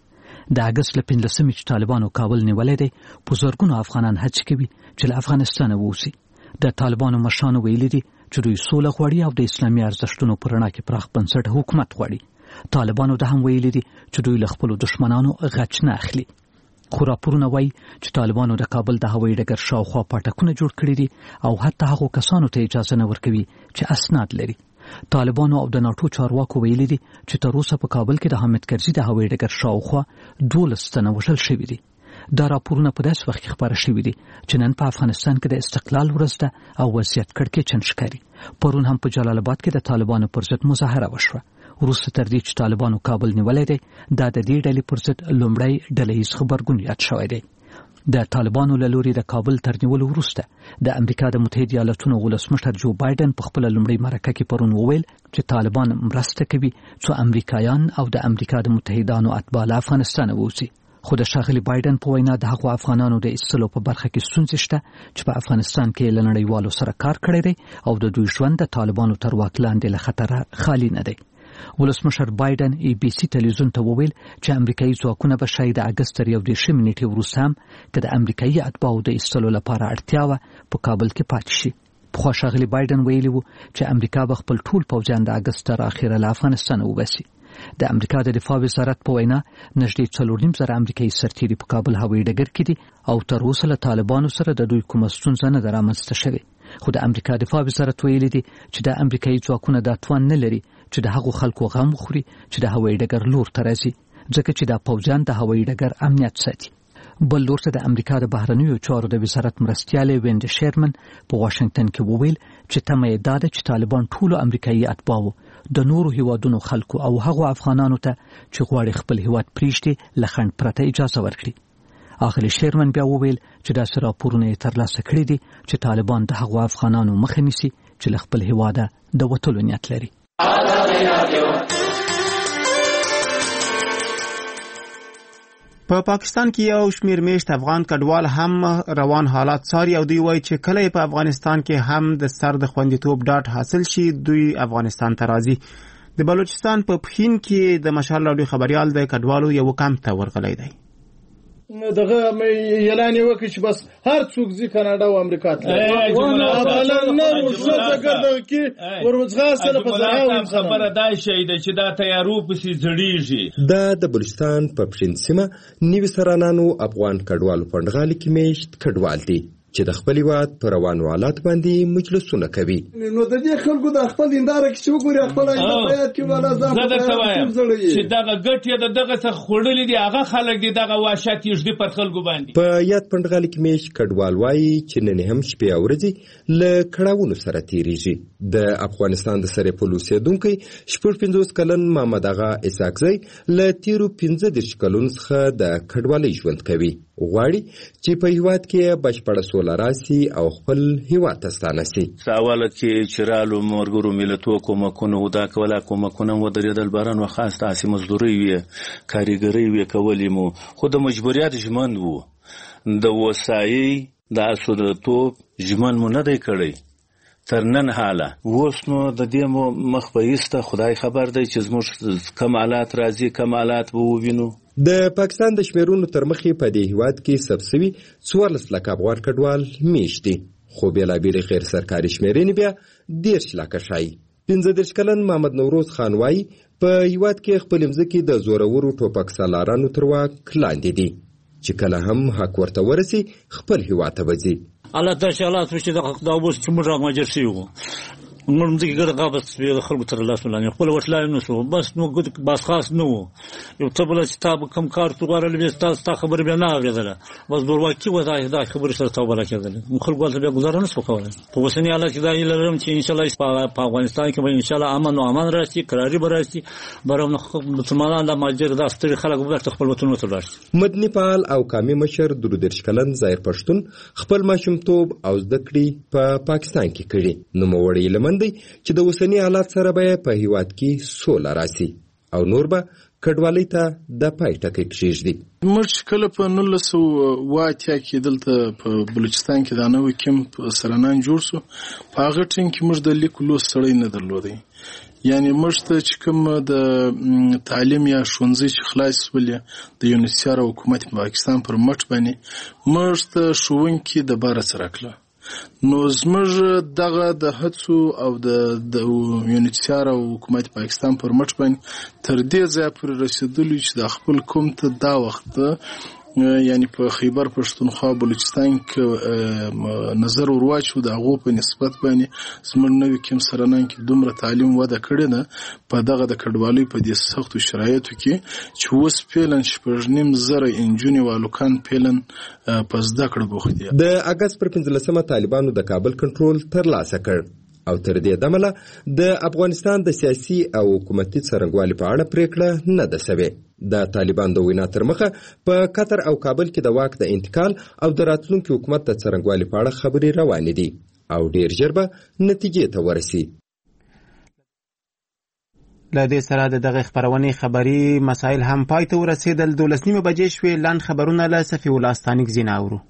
د اگست له 15 چې طالبانو کابل نیولې دی په زرګونو افغانان هڅه کوي چې له افغانستان ووځي. د طالبانو مشرانو ویلي دي چې دوی سوله غواړي او د اسلامي ارزښتونو پر رڼا کې پراخ بنسټ حکومت غواړي. طالبانو د هم ویلي دي چې دوی له خپل دشمنانو غچ نه اخلي. خو راپورونه وایي چې طالبانو د کابل د هوایي ډګر شاوخوا پاټکونه جوړ کړي دي او حتی هغو کسانو ته اجازه نه ورکوي چې اسناد لري. طالبانو او د ناټو چارواکو ویلي دي چې تر اوسه په کابل کې د حامد کرزي د هوایي ډګر شاوخوا 12 تنه وژل شوي دي. دا راپورونه په داسې وخت کې خبره شوي دي چې نن په افغانستان کې د استقلال ورځ ده او وضعیت کړکېچن ښکاري. پرون هم په جلال آباد کې د طالبانو پر ضد مظاهره وشوه. وروسته تر دې چې طالبانو کابل نیولی دی، دا د دې ډلې پر ضد لومړی ډلهییز غبرګون یاد شوی دی. د طالبانو له لوري د کابل تر نیولو وروسته د امریکا د متحده ایالاتونو ولسمشر جو بایدن په خپله لومړۍ مرکه کې پرون وویل چې طالبان مرسته کوي څو امریکایان او د امریکا د متحدانو اتباع له افغانستانه ووځي. خو د ښاغلي بایدن په وینا د هغو افغانانو د ایستلو په برخه کې ستونزې شته چې په افغانستان کې له نړیوالو سره کار کړی دی او د دوی ژوند د طالبانو تر واک لاندې له خطره خالي نه دی. ولسمشر بایدن ABC تلویزیون ته وویل چې امریکایي ځواکونه به شاید د اګست تر 1 نیټې وروسته هم که د امریکایي اتباعو د ایستلو لپاره اړتیا وه په کابل کې پاتې شي. پخوا ښاغلي بایدن ویلي وو چې امریکا به خپل ټول پوځیان د اګست تر اخره له افغانستانه وباسي. د امریکا د دفاع وزارت په وینا نږدې 4.5 امریکایي سرتیري په کابل هوایي ډګر کې دي او تر اوسه له طالبانو سره د دوی کومه ستونزه نه ده رامنځته شوې. خو د امریکا دفاع وزارت ویلي دي چې د امریکایي ځواکونه دا توان نه لري چې د هغو خلکو غم وخوري چې د هوایي ډګر لور ته راځي، ځکه چې دا پوځیان د هوایي ډګر امنیت ساتي. بل لور ته د امریکا د بهرنیو چارو د وزارت مرستیالی ویند شیرمن په واشنگټن کې وویل چې تمه یې دا ده چې طالبان ټولو امریکایي اتباعو د نورو هیوادونو خلکو او هغو افغانانو ته چې غواړي خپل هیواد پریږدي له خنډ پرته اجازه ورکړي. اغلی شیرمن بیا وویل چې داسې راپورونه یې ترلاسه کړي دي چې طالبان د هغو افغانانو مخه نیسي چې له خپل هیواده د وتلو نیت لري. په پاکستان کې یو شمیر میشت افغان کډوال هم روان حالات څاري او دوی وایي چې کله په افغانستان کې هم د سر د خوندیتوب ډاډ حاصل شي دوی افغانستان ته راځي. د بلوچستان په پښین کې د مشال راډیو خبريال د کډوالو یو کمپ ته ورغلی دی. دغه اعلان وکړي چې بس هر څوک ځي کاناډا او امریکا ته افغانان نه ورشته ګرځي کې ورځغاسه په ځای خبره دای شي چې دا تیارو پسې ځړیږي. د بلوچستان په پښین سیمه نیوي سرانانو افغان کډوالو پندغالي کې میشت کډوال دي چې د خپل واد پر روانو حالات باندې مجلسونه کوي. نو د دې خلکو د خپل انداره کې وګوري خپل انداره کې ولا ځم چې دغه ګټي دغه څه خړلې دي هغه خلک دي دغه واشات یږدي پر خلکو باندې. په یاد پندغالي کې میش کډوال وایي چې نن هم شپې او ورځې له کړهونو سره تیریږي. د افغانستان د سره پولیسو دونکو 50 کلن محمد اغا اساکزی له تیرو 15 کلونو څخه د کډوالۍ ژوند کوي. غواړي چې په هیواد کې بشپړه سوله راسي او خپل هیواد ته ستانه سي. ساواله کې چرالو مرګرو ملتو کومکونه ودا کوله کومکونه ودرېدل باران وخاص تاسو مزدوري وي کاریګری وي کولې مو خو د مجبوریت ژمن وو د وسایي د اسودتوب ژمن مو نه دی کړی تر نن حاله اوس نو د دې مخ په ایسته خدای خبر دی چې زموږ کمالات راځي کمالات وو وینو. د پاکستان د شمیرونو تر مخې په دې هیواد کې سبسوي 14 لک افغان کډوال میشتي خو بېلابېل غیر سرکاري شمیرنې بیا 10 لک شای. 15 کلن محمد نوروز خان وایي په هیواد کې خپل مځکې د زورورو ټوپک سالارانو تر واک لاندې دي چې کله هم حق ورته ورسي خپل هیواد ته وځي. الله تعالی الله چې د اوس چې موږ راغمجر شي وو موږ دې ګر غابت به خلکو تر لاس ولانه خپل وټلای نو شو بس نو بس خاص نو یو ته بل چې تاسو کوم کار توغره لوي تاسو خبر به نه اوریدله بس دروازه وځي دا خبر سره توبه کېدل خلکو ته به گزاره نه وکول په وسنی الله چې دا لرم چې ان شاء الله په افغانستان کې به ان شاء الله امن او امان راشي قراري براشي برام مسلمانان د ماجر د استری خلک به خپل وطن ته راشي. مدني فعال او قامي مشر درودرش کلن ظاهر پښتون خپل ماشومتوب او ذکرې په پاکستان کې کړي نو موړی لمن چې د اوسنی حالات سره به په هیواد کې سوله راسي او نور به کډوالۍ ته د پای ټکی کېږدي. موږ کله په 1980 کې دلته په بلوچستان کې د نوې کیمپ سرنان جوړ شو. په هغه ټیم کې موږ د لیک لوست سړی نه درلودی. یعنی موږ ته چې کوم د تعلیم یا ښوونځي چې خلاص ولې د یونیسیار حکومت پاکستان پر مټ باندې موږ ته ښوونکي د باره سره کړه. نو زموږ دغه د هڅو او د یونیسیار او حکومت پاکستان پر مټ باندې تر دې ځای پورې رسېدلو چې د خپل قوم ته دا وخت یعنی په خیبر پښتونخوا بلوچستان کې نظر ورواچو د هغو په نسبت باندې زموږ نوې کیم سرنان کې دومره تعلیم وده کړې ده په دغه د کډوالۍ په دې سختو شرایطو کې چې اوس فعلا 6.5 انجونې والوکان فعلا په زده کړه بوخت دي. د اګست پر 15 طالبانو د کابل کنټرول ترلاسه کړ او تر دې دمله د افغانستان د سیاسي او حکومتي څرنګوالي په اړه پریکړه نه ده شوې. د طالبان د وینا تر مخه په قطر او کابل کې د واک د انتقال او د راتلونکي حکومت د څرنګوالي په اړه خبرې روانې دي او ډیر ژر به نتیجې ته ورسي. له دې سره د دغه خبرونې خبري مسایل هم پای ته ورسېدل. 12:30 بجې شوې. لاند خبرونه له صفي الله ستانیک زینا اورو.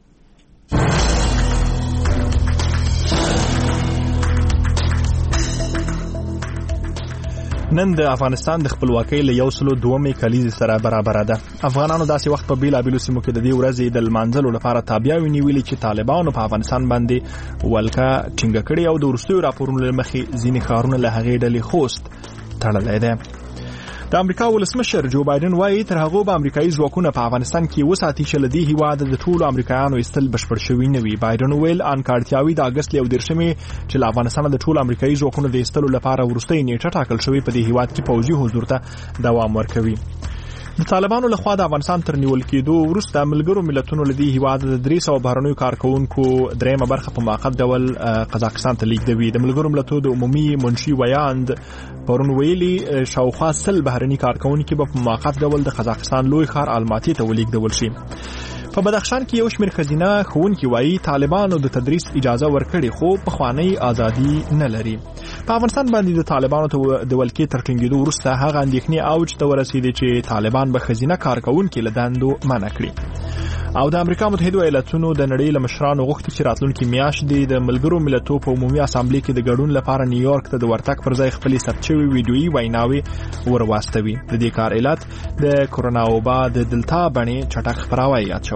نن د افغانستان د خپلواکۍ له 102 کلیزې سره برابر ده. افغانانو داسې وخت په بیلابیلو سیمو کې د دې ورځې د لمانځلو لپاره تابعیاوې نیولې چې طالبانو په افغانستان باندې ولکه ټینګه کړې او د وروستیو راپورونو له مخې ځینې ښارونه له هغې ډلې خوست تړلی دی. د امریکا ولسمشر جو بایدن وایي تر هغه به امریکایي ځواکونه په افغانستان کې وساتي چې له دې هیواده د ټولو امریکایانو ایستل بشپړ شوي نه وي. بایدن ویل انکارتیاوي د اګست 11 چې له افغانستان د ټولو امریکایي ځواکونو د ایستلو لپاره وروستۍ نیټه ټاکل شوې په دې هیواد کې پوځي حضور ته دوام ورکوي. د طالبانو لخوا د افغانستان تر نیول کېدو وروسته ملګرو ملتونو له دې هیواد د 300 بهرنیو کارکونکو درېمه برخه په موقت ډول قزاقستان ته لیږدوي. د ملګرو ملتونو د عمومي منشي ویاند پرون ویلي شاوخوا 100 بهرني کارکونکي به په موقت ډول د قزاقستان لوی ښار الماتي ته ولیږدول شي. په بدخشان کې یو شمېر ښځینه ښوونکي وایي طالبانو د تدریس اجازه ورکړې خو پخوانۍ ازادي نه لري. په افغانستان باندې د طالبانو ته د ولکې تر ټینګېدو وروسته هغه اندېښنې اوج ته ورسېدې چې طالبان به ښځینه کارکوونکي له دندو منع کړي. او د امریکا متحده ایالاتونو د نړۍ له مشرانو غوښتي چې راتلونکي میاشت د ملګرو ملتونو په عمومي اسامبلې کې د ګډون لپاره نیویارک ته د ورتګ پر ځای خپلې ثبت شوې ویډیويي ویناوې ورواستوي. د دې کار علت د کرونا وبا د دلتا بڼې چټک خپراوی یاد شوی.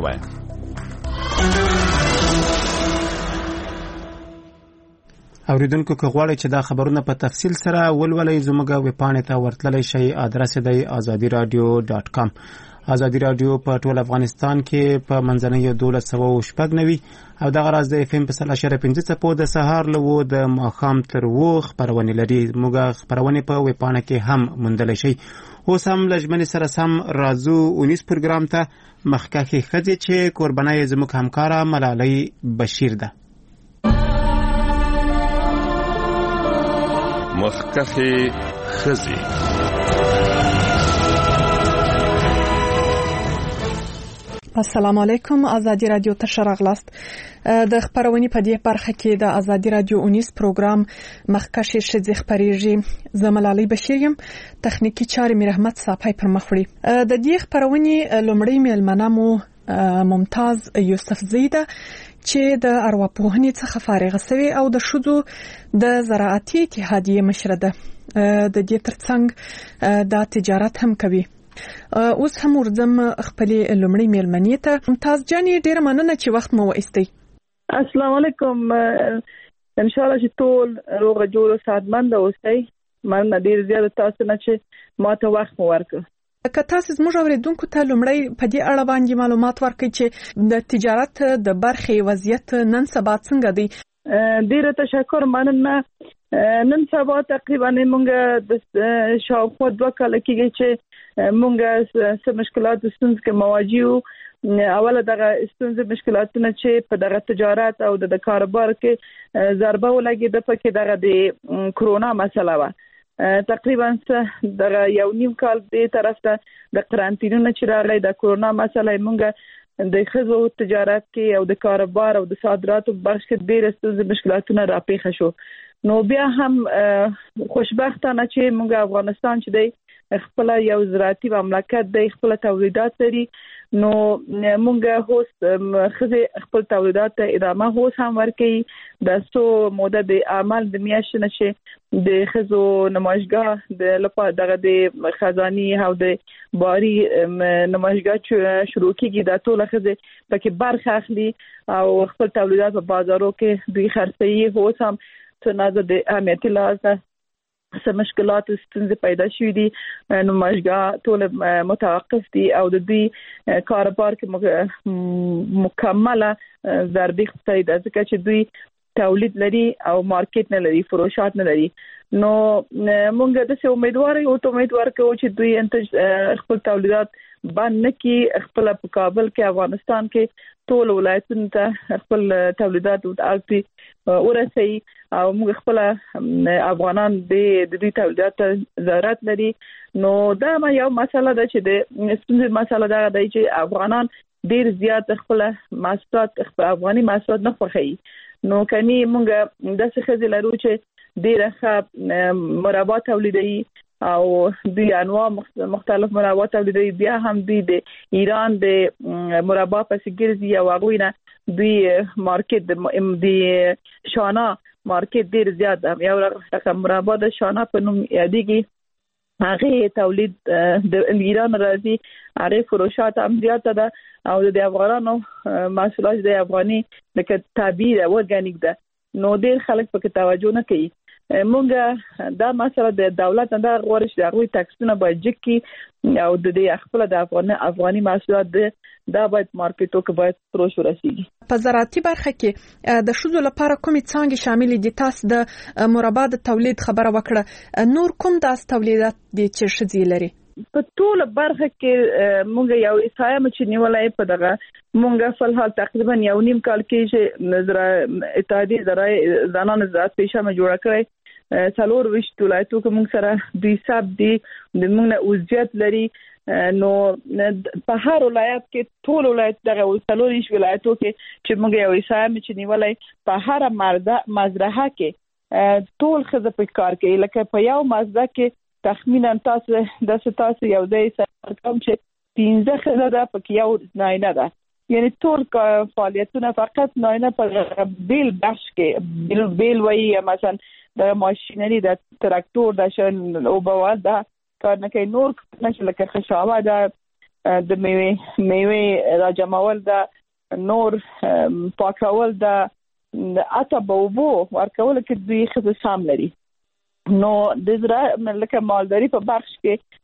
اوریدونکو که غواړئ چې دا خبرونه په تفصیل سره ولولئ زموږ ویبپاڼې ته ورتللی شئ. آدرس دی azadiradio.com. ازادي رادیو په ټول افغانستان کې په منځنۍ 1290 او دغه راز د FM په 1.5 څپو د سهار له د ماښام تر 2 خبرونه لري. موږ خبرونه په ویبپاڼه کې هم موندلی شئ. اوس هم لږمنې سره سم راځو 19 پروګرام ته. مخکښې ښځې چې قربانه یې زموږ همکاره ملالۍ بشیر ده. مخکښې ښځې. السلام علیکم. آزادی رادیو ته شراغلاست. د خبرونې په دې برخه کې د آزادی رادیو 19 پروګرام مخکښې ښځې خبرېږي. زه ملالۍ بشیر یم. تخنیکی چارې مې رحمت صافی پر مخ وړي. د دې خبرونې لومړی میلمنه مو ممتاز یوسفزۍ ده چې د ارواپوهنې څخه فارغه شوې او د ښځو د زراعتي اتحادیې مشره ده. د دې ترڅنګ د تجارت هم کوي. اوس هم ورځم خپلې لومړۍ میلمنې ته. ممتاز جانې ډېره مننه چې وخت مو وایستی. السلام علیکم. ان شاء الله چې ټول روغ جوړ سعادتمند اوسئ. مننه ډېر زیاته تاسو نه چې ما ته وخت مو ورکړ. که تاسو زموږ اوریدونکو ته لومړی په دې اړه باندې معلومات ورکړئ چې د تجارت د برخې وضعیت نن سبا څنګه دی. ډېر تشکر. مننه. نن سبا تقریبا موږ د شاوخوا 2 کال کېږي چې موږ څه مشکلات ستونزې کې مواجه یو. اوله دغه ستونزې مشکلاتونه چې په دغه تجارت او د کاروبار کې ضربه ولګېده پکې دغه د کرونا مسله وه. تقریبا دغه 1.5 کال دې طرف ته د قرنطینونه چې راغلی د کرونا مسله موږ د ښځو تجارت کې او د کاروبار او د صادراتو په برخه کې ډېر ستونزې مشکلاتونه راپېښه شو. نو بیا هم خوشبختانه چې موږ افغانستان چې دی خپل یو زراعتي مملکت د خپل تولیدات لري نو مونږه هوس خزه خپل تولیدات ته ادامه هوس هم ورکړي د سو موده د عمل د میاشت نشه د خزو نمایشګاه د لپاره دغه د خزاني او د باري نمایشګاه شروع کیږي د ټول خزه پکې برخه اخلي او خپل تولیدات په بازارو کې دوی خرڅي هوس هم څنګه د اهمیت لازم څه مشکلات او ستونزې پیدا شوې دي نو مشګه ټول متوقف دي او د دوی کاروبار کې مکمله ضربې خوري د ځکه چې دوی تولید لري او مارکیټ نه لري فروشات نه لري نو مونږ د څه امیدوار کوو چې دوی خپل تولیدات باندې کې خپل په کابل کې افغانستان کې ټول ولایتونو ته خپل تولیدات او ورسي او موږ خپل افغانان د دې تولیدات ضرورت لري نو دا یو مسله ده چې د ستونزې مسله ده چې افغانان ډیر زیات خپل محصولات افغاني محصولات نه خوښي نو کني موږ د څه خزي لرو چې ډیر ښه مربا تولیدي او دوی انواع مختلف مربا تولیدي بیا هم دوی د ایران د مربا پسې ګرځي او هغه نه دوی مارکیټ د شانا مارکیټ ډیر زیات یو رقم مربا د شانا په نوم یادېږي هغه تولید د ایران راځي هغه فروشات هم زیات ده او د افغانانو محصولات د افغاني لکه طبيعي او ارګانیک ده نو ډیر خلک پکې توجه نه کوي مونږه دا مسله د دولت نه غوړش د غوي ټاکسونه باید جکي او د دې خپل د افغاني محصولات دا باید مارکیټو کې باید پروش ورسیږي په زراعتي برخه کې د شذو لپاره کومې څانګې شامل دي تاسو د مربا د تولید خبره وکړه نور کوم داس تولیدات دي چې شذي لري په ټول برخه کې مونږ یو اسایم چې نیولای په دغه مونږ په حال تقریبا یو نیم کال کې چې نظر اتحادیه ذرایع زنان زراعت پیشه ما جوړ کړی څلور وشت ولایتو کې موږ سره دوی حساب دي د موږ نه اوزیت لري نو په هر ولایت کې ټول ولایت دغه څلور ولایتو کې چې موږ یو اسایم چې نیولای په هر مزرعه کې ټول خزه په کار کوي لکه په یو مزرعه کې تخمینا تاسو یو ځای سره کوم چې 15 خزه ده په یو ناینه ده یعنی ټول فعالیتونه فقط ناینه په بیل بخش کې بیل وایي مثلا د ماشينري د تراکتور د شن او بوال دا کار نه کوي نور نشه لکه خشاوه د میوه راجمول د نور پاکول د اته بوبو ورکول کې دوی خصوصام لري نو د زراعت لکه مالداري په بخش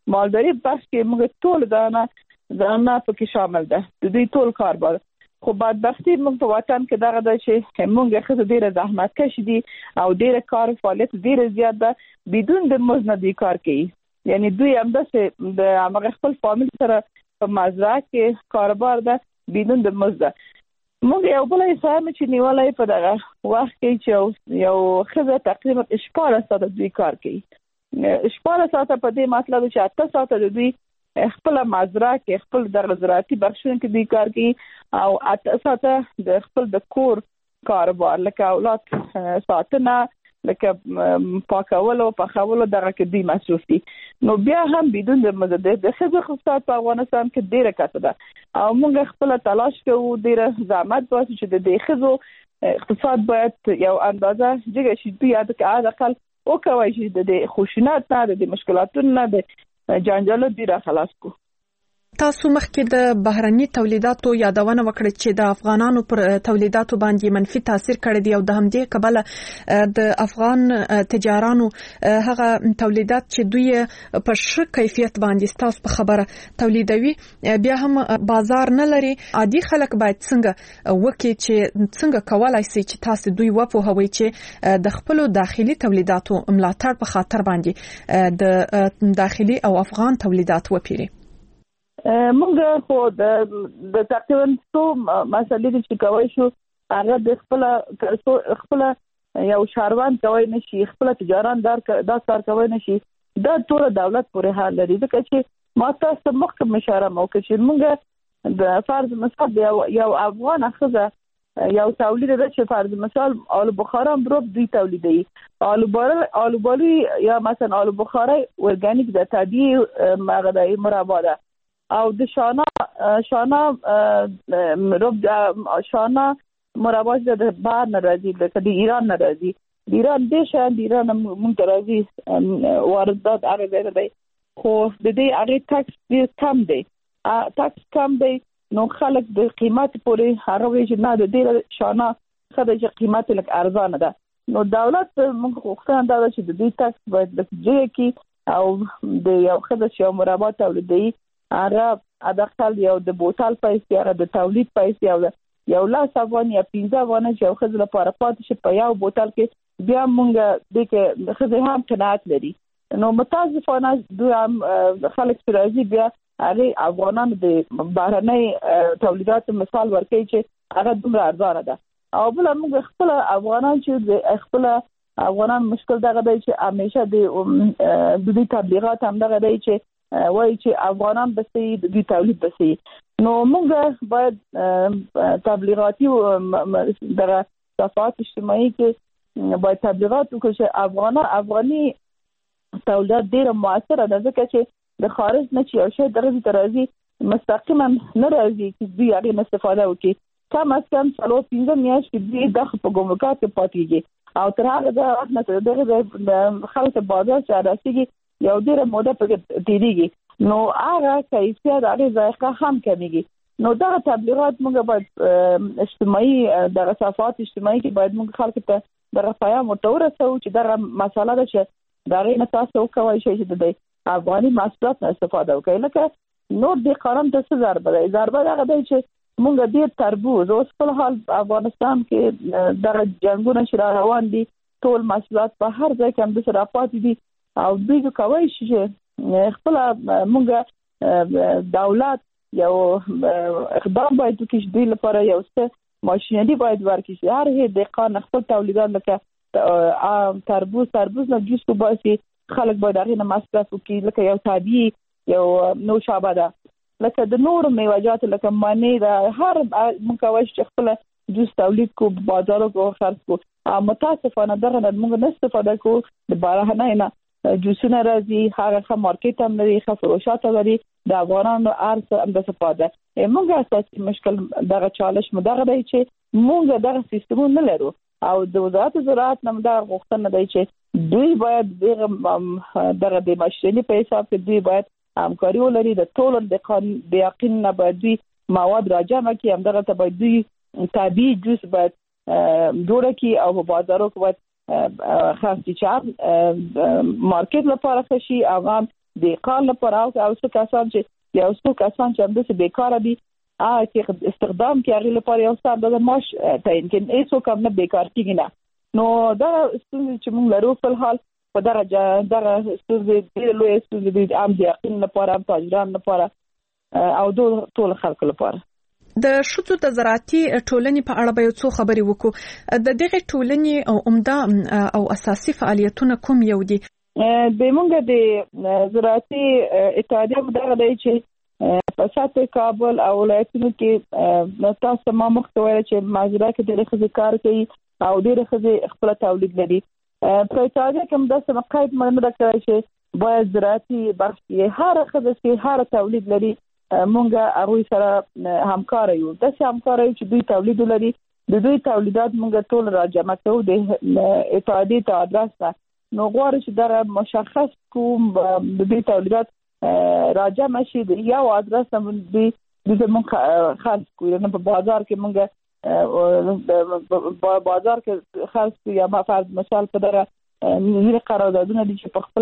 کې موږ ټول دانه په کې شامل ده د دې ټول کاربار خو بدبختی موږ په وطن کې دغه د چې موږ خزه ډیره زحمت کش دي او ډیره کار فعالیت ډیره زیات ده بدون د مزد دی کار کوي یعنی دوی هم د هغه خپل فامیل سره په مزرعه کې کاروبار ده بدون د مزد موږ یو بل اسایم چې نیولای په دغه وخت کې چې یو خزه تقریبا 14 ساعت دوی کار کوي 14 ساعت په دې مطلب چې 8 ساعت دوی خپل مزرعه کې خپل د زراعتي بخښونو کې دوی کار کوي او 8 ساعت د خپل د کور کاروبار لکه اولاد ساتنه لکه پاکولو پخولو دغه کې دوی مصروف دي نو بیا هم بدون د مزد د خزه خصوصات په افغانستان کې ډیره کته ده او موږ خپل تلاش کوو ډیره زحمت واسه چې د دې خزو اقتصاد باید یو اندازه جګه شي دوی د اقل او کوي چې د خوشینات نه د مشکلاتونو نه د جنجال دی را خلاص کو تاسو مخکې د بهرني تولیداتو یادونه وکړه چې د افغانانو پر تولیداتو باندې منفي تاثیر کړی دی او د همدې کبله د افغان تجارانو هغه تولیدات چې دوی په ښه کیفیت باندې تاسو په خبره تولیدوي بیا هم بازار نه لري عادي خلک باید څنګه وکړي چې څنګه کولای شي چې تاسو دوی وپوهوي چې د خپل داخلي تولیداتو ملاتړ په خاطر باندې د داخلي او افغان تولیدات وپیري موږ خو د تقریبا څو مسلې چې کوي شو هغه د خپل یو شاروان کوي نشي خپل تجاران دا کار کوي نشي دا ټول دولت پورې حال لري ځکه چې ما تاسو مخکې اشاره مو کړې چې موږ د فرض مثال یو افغان خزه یو تولید ده چې فرض مثال آلو بخارا هم دروب دوی تولیدوي آلو بالو یا مثلا آلو بخارا ارګانیک د طبیعي مغذي مربا ده او د شانا مربا د بهر نه راځي د ایران نه راځي د ایران د ایران موږ راځي واردات هغه دی خو د دې هغه ټاکس کم دی نو خلک د قیمت پورې هغه وی چې نه د دې شانه خدای چې قیمت لک ارزانه ده نو دولت موږ غوښتنه دا چې د دې ټاکس باید لږ کی او د یو خدای چې مربا تولیدي هغه ادخل یو د بوتل پیسې هغه د تولید پیسې یو لاس افغان یا 15 افغان چې خزل لپاره پاتې شي په یو بوتل کې بیا موږ د خزه هم قناعت لري نو متاسفانه دوی هم خلک راځي بیا هغه افغانان د بهرنۍ تولیدات مثال ورکوي چې هغه دومره ارزانه ده او بل موږ خپل افغانان چې خپل افغانان مشکل دغه دی چې همیشه د دوی تبلیغات هم دغه دی چې وایي چې افغانان بسې د تولید بسې نو موږ باید تبلیغاتي دغه صفحات اجتماعي کې باید تبلیغات وکړو چې افغاني تولیدات ډېر موثره ده ځکه چې د خارج نه چې یو شی دغه ترازی مستقیما نه راځي چې دوی هغه استفاده وکړي کم از کم 15 میاشتې دوی دغه په ګمرکات کې پاتېږي او تر هغه د دغه خلک بازار چې راسيږي یو ډېر موده پکې تیریږي نو هغه کیفیت هغه ذایقه هم کمیږي نو دا تبلیغات موږ باید اجتماعي دغه صفحات اجتماعي کې باید موږ خلک ته دغه پیغام ورسوو چې دغه مساله ده چې دغه نه تاسو کوی شئ چې د افغاني محصولات نه استفاده وکړي لکه نور د قانون ته څه ضربه هغه دی چې موږ د تربوز اوس په حال افغانستان کې دغه جنگونه چې روان دي ټول محصولات په هر ځای کې هم د صرافات دي او دوی کوي چې خپل موږ دولت یو اقدام باید وکړي دوی لپاره یو څه ماشینري باید ورکړي هر هیڅ دقیقاً خپل تولیدات لکه تربوز نه جوس وباسي خلک باید هغه نه مصرف وکړي لکه یو طبيعي یو نوشابه ده لکه د نور میوه‌جات لکه مانی دا هر مکوش چې خپل جوس تولید کو بازارو کو خرڅ کو متاسفانه دغه موږ نه استفاده کو د بهرنۍ نه جوسونه راځي هغه مارکیټ هم لري فروشات لري د افغانانو ارز هم د استفاده موږ اساسي مشکل دغه چالش مدغه دی چې موږ دغه سیستم نه لرو او د وزارت زراعت نم دا غوښتنه دی چې دوی باید دغه د ماشیني په حساب کې دوی باید همکاري ولري د ټول د یقین نه باید دوی مواد راجمع کړي هم دغه ته باید دوی طبيعي جوس باید جوړ کړي او په بازارو کې باید خاصی چار مارکیټ لپاره خشي هغه د کار لپاره او څه کسان چې هم د بیکاره دي چې استخدام کوي هغه لپاره یو څه د معاش تعین کې هیڅ کوم نه بیکار کیږي نه نو دا ستونزې چې موږ لرو په حال په درجه دغه ستونزې د لوی ستونزې د عام د یقین لپاره هم تاجران لپاره او ټول خلک لپاره د شتو د زراعتي ټولنې په اړه به یو څو خبرې وکړو د دغه ټولنې عمده او اساسي فعالیتونه کوم یو دي د موږ د زراعتي اتحادیه دغه دی چې په ساته کابل او ولایتونو کې تاسو ما مخکې چې ماجرا کې د خزې کار کوي او د خزې خپل تولید لري په اتحادیه کې هم د سمقایت مننه کوي چې باید زراعتي برخې هر خزې هر تولید لري مونږه هغه سره همکار یو د همکار یو چې دوی تولید لري د دوی تولیدات مونږه ټول راجمع کوو د اتحادیه ته ادرس نو غواړي چې دا مشخص کوم د دوی تولیدات راجمع شي د یو ادرس باندې د مونږ خاص کوو نه په بازار کې مونږه بازار کې خاص یا فرض مثال په دغه نیمه قراردادونه دي چې په خپل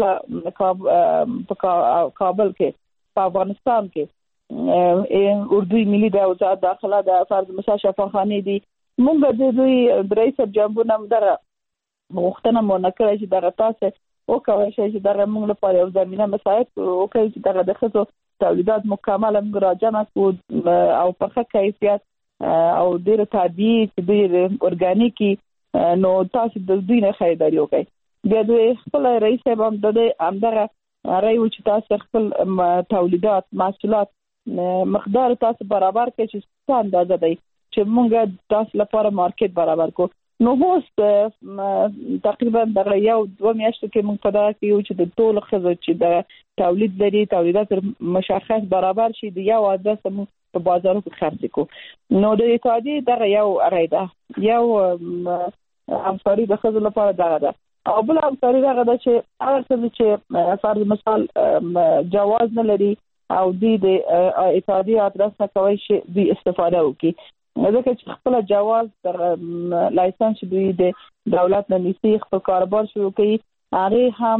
کابل کې په افغانستان کې اردوی ملي د وزارت داخله د فرض مثال شفاخانه دي موږ د دوی رئیس جمهور نام در غوښتنه مونږ کړی چې دغه تاسو او کوي چې دغه موږ لپاره یو زمينه مساعد او کوي چې دغه د خصو تولیدات مکمل راجمع کو او په ښه کیفیت او ډیر طبيعي ډیر اورګانیکي نو تاسو د دوی نه خریداري وکړئ بیا د خپل رئیس هم د امدغه راي و چې تاسو خپل تولیدات محصولات مقدار تاسو برابر کړئ چې څه اندازه دی چې موږ تاسو لپاره مارکیټ برابر کو. نو اوس تقریبا د یو 2 میاشتو کې موږ په دا کې یو چې د ټول خزو چې د تولید لري تولیدات مشخص برابر شي د یو عادت موږ په بازارو کې خرڅ کو. نو د اتحادیې دغه یو اراده یو همکاري د خزو لپاره دغه ده. او بل همکاري دغه ده چې هغه څه چې فرض مثال جواز نه لري او د اتحادیې ادرس نه کوي چې دوی استفاده وکړي. ځکه چې خپل جواز تر لایسنس دوی د دولت نه نیسي خپل کاروبار شروع کوي هغه هم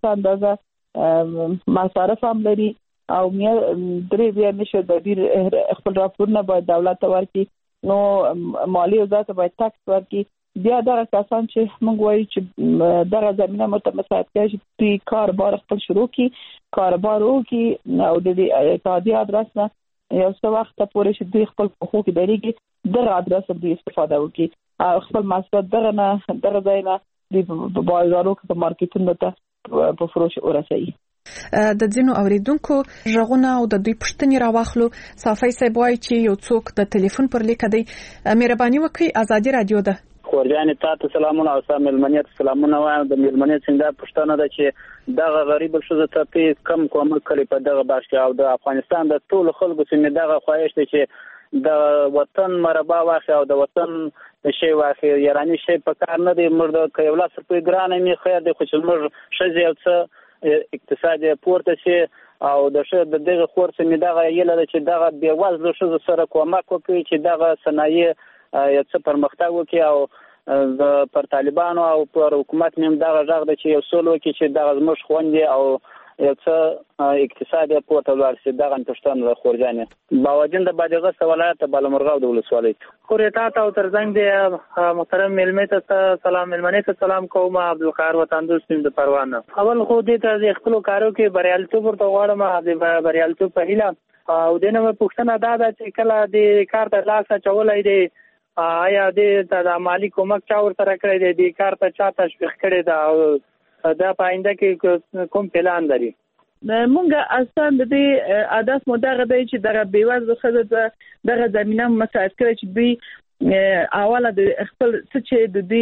څنګه مصارف هم لري او درې بیا نشه د دې خپل راپورونه باید دولت ته ورکړي. نو مالی وزارت باید ټاکس ورکړي. بیا دغه کسان چې موږ وایو چې دغه زمينه متمساعد کوي چې دوی کاروبار خپل شروع کړي کاروبار وکړي او د اتحادیې ادرس نه یو څه وخت پورې چې دوی خپل حقوق لري دغه ادرس دوی استفاده وکړي او خپل محصولات دغه ځای نه د بازارو کې په مارکیټونو ته په فروش ورسوي. د ځینو اوریدونکو ژغونه او د دوی پښتني راوخلو صافي صاحب وایي چې یو څوک د ټلیفون پر لیک دی. مهرباني وکړئ ازادي رادیو ده. خورجان تاسو سلامونه او سلام ملمنیت سلامونه وایم. د ملمنیت څنګه پښتنه ده چې دغه غریب شوزه ته کم کوم کړي په دغه باشي او د افغانستان د ټول خلکو چې دغه خواهش دي چې د وطن مربع واخی او د وطن شی واخی یاراني شی په کار نه دی مرده کيو لاس په ګرانه می خیر دی خو چې موږ شزي او څه اقتصادي پورته شي او د شه د دغه خورڅ می دغه یله چې دغه بیا وزله شوزه سره کومک وکړي چې دغه صنایع یو څه پرمختګ وکړي او د پر طالبانو او پر حکومت نیم دغه ژغ د چې یو سولو کې چې دغه زموږ خوندې او یو څه اقتصادي پورته ورسي دغه پښتون د خورجانې باوجند د بادغه ولایت بالمرغاو د ولسوالۍ خوريتا او ترڅنګ د محترم ملمه ته سلام ملمنه ته سلام کوم عبدالقاهر وطن دوستم د پروانه. اول خو دې ته د خپل کارو کې بریالیتوب ورته غواړم د بریالیتوب په هیله او دنه پښتنه دا چې کله د کار ته لاس چولای دی آیا د مالی کومک چا ورته کړی دی کار ته چا تشویق کړی دا او دا پاینده کې کوم پلان لري؟ مونږه اصلا د دې عادت مدغه دی چې دغه بیوزله خزه دغه زمينه مساعد کړي چې دوی اوله د خپل څه چې د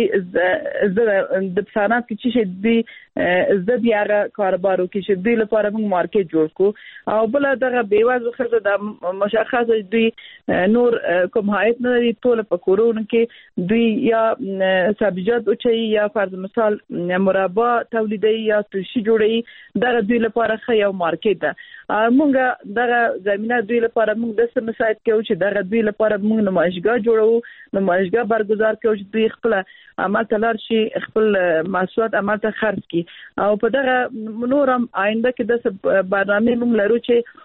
دې د صنعت کې چې دوی د بیا کاروبارو کې چې دوی لپاره موږ مارکیټ جوړ کو او بل دغه بیوزله خزه د مشخصه دوی نور کوم حایت نه لري ټول په کورونو کې دوی یا سبزیجات او چي یا فرض مثال مربا تولیدي یا ترشي جوړي دغه دوی لپاره خو یو مارکیټ ده. موږ دغه زمينه دوی لپاره موږ د سمسایت کوو چې دغه دوی لپاره موږ نمایشګاه جوړو نمایشګاه برگزار کوي چې دوی خپل عمل تلار شي خپل محصولات عمل ته خرڅ کړي او په دغه نورم آینده کې د برنامه موږ لرو چې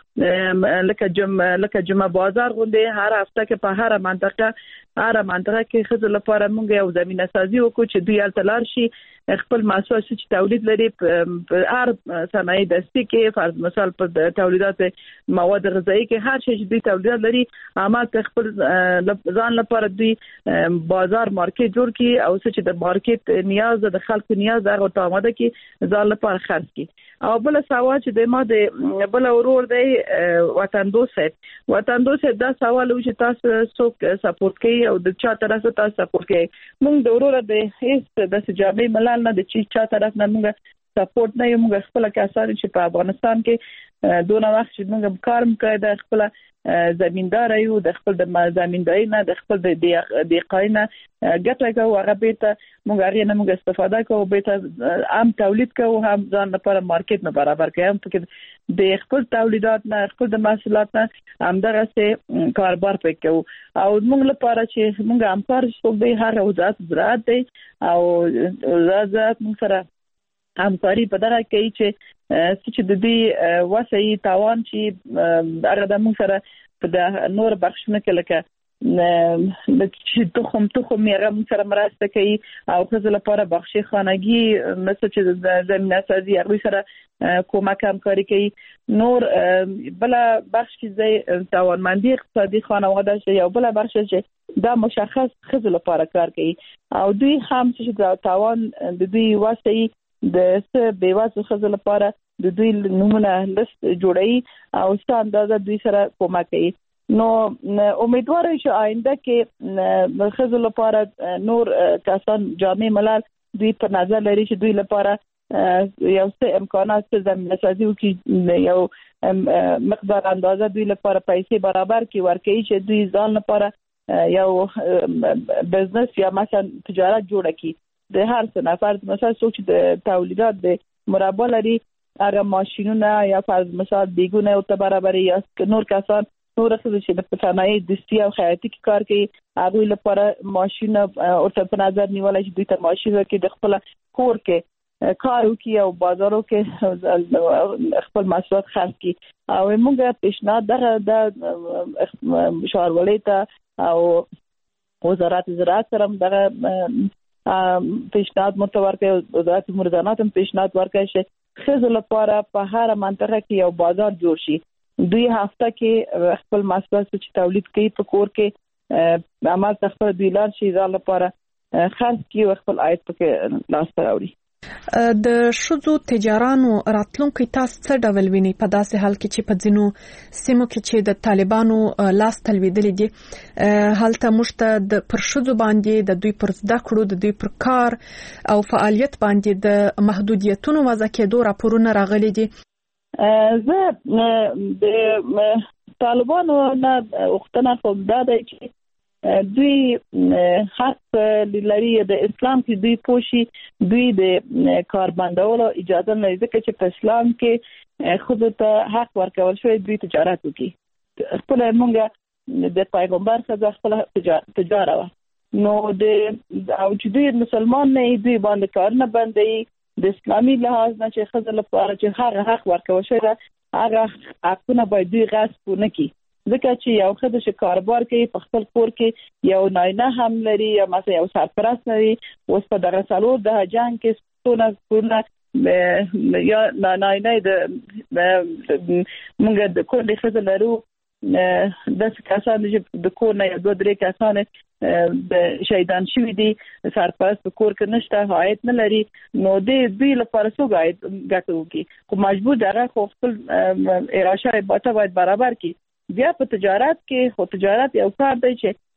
لکه جمعه بازار غونډه هر هفته کې په هر منطقه کې خزل لپاره موږ یو زمينه سازي وکړو چې دوی التلار شي خپل محصولات چې تولید لري په هر صنایع دستي کې فرض مثال په تولیدات مواد غذایی کې هر شي چې دوی تولید لري عامه خپل ځان لپاره دوی بازار مارکیټ جوړ کړي او چې د مارکیټ نیاز د خلکو نیاز هغه ته آماده کړي ځان لپاره خرڅ کړي. او بل سوال چې د ما د بل ورور دی وطن دوست دا سوال و چې تاسو څوک سپورټ کوي او د چا طرف تاسو سپورټ کوي؟ موږ د ورور د هیڅ د سجابي ملال نه د چا طرف نه موږ سپورټ نه یو موږ خپل کسان چې په افغانستان کې دونه وخت چې موږ کار کوي د خپل زمیندار یو د خپل د زمینداري نه د خپل د قاینه ګټه کوو هغه به ته موږ هغه نه موږ استفاده کوو به ته عام تولید کوو هم ځان لپاره مارکیټ نه برابر کوي هم پکې د خپل تولیدات نه خپل د محصولات نه همدغه سه کاروبار پکې کوو او موږ لپاره چې موږ همکار شو به هر وزارت زراعت دی او وزارت موږ سره همکاري په دغه کې چې د دې وسایي تاوان چې هغه د موږ سره په د نور بخښنه کې لکه د تخم یې موږ سره مرسته کوي او خزل لپاره بخشي خانګي مثل چې د زمينه سازي هغه سره کومک همکاري کوي. نور بل بخش کې توانمندي اقتصادي خانواده شي یو بل بخش چې دا مشخص خزل لپاره کار کوي او دوی هم چې د تاوان د دوی وسایي د څه بیوازه خزل لپاره د دوی نمونه لیست جوړي او څه اندازه دوی سره کومک کوي. نو امیدوار یم چې آینده کې خزو لپاره نور کسان جامع ملل دوی په نظر لري چې دوی لپاره یو څه امکانات څه زمینه سازي وکړي، یو مقدار اندازه دوی لپاره پیسې برابر کړي ورکړي چې دوی ځان لپاره یو بزنس یا مثلا تجارت جوړ کړي. د هر څه نفر مثلا څوک چې د تولیدات د مربا لري هغه ماشینونه یا فرض مثال دیګونه او ته برابر یا نور کسان نور څه چې په صنایع دستی او خیاطي کې کار کوي هغه لپاره ماشینه او ته په نظر نیول چې دوی ته ماشینه کې د خپل کور کې کار وکي او بازارو کې خپل محصولات خرڅ کړي. او موږ پیشنهاد د شاروالۍ ته او وزارت زراعت سره دغه پیشنهاد متور کوي، وزارت مردانات هم پیشنهاد ورکوي چې خزو لپاره په هر منطقه کې یو بازار جوړ شي. دوی هفته کې خپل محصولات چې تولید کوي په کور کې عمل خپل دوی لار شي ځان لپاره خرڅ کوي او خپل عاید پکې لاس ته راوړي. د شذو تجارانو راتلونکي تاسو څه ډول ویني په داسې حال کې چې په ځینو سیمو کې چې د طالبانو لاس تلویدلې دي هلته مشته د پر شذو باندې د دوی پر زده کړو د دوی پر کار او فعالیت باندې د محدودیتونو وضع کېدو راپورونه راغلي دي. زه د طالبانو نه وختونه خو دا دی چې دوی حق لري د اسلام کې دوی پوشي دوی د کار بندولو اجازه نه ځکه چې په اسلام کې خود ته حق ورکول شوی دوی تجارت وکړي. خپل موږ د پیغمبر څخه خپل تجارت نو د او چې دوی مسلمان نه دوی باندې کار نه باندې د اسلامي لحاظ نه چې خزل لپاره چې هغه حق ورکول شوی هغه حقونه باید دوی غصب نه کړي. ځکه چې یو خدای چې کاروبار کوي په خپل کور کې یو ناینه هم لري یا مثلا یو سرپرست لري اوس په دغه سالور د جنگ کې څونه یا ناینه د موږ د کور د خدای لرو د کسان چې د کور نه یو درې کسان د شهیدان شوی دي سرپرست په کور کې نشته عاید نه لري نو دوی لپاره څو عاید ګټو کې خو مجبور دغه خپل اراشه باید برابر کړي. بیا په تجارت کې خو تجارت یو کار دی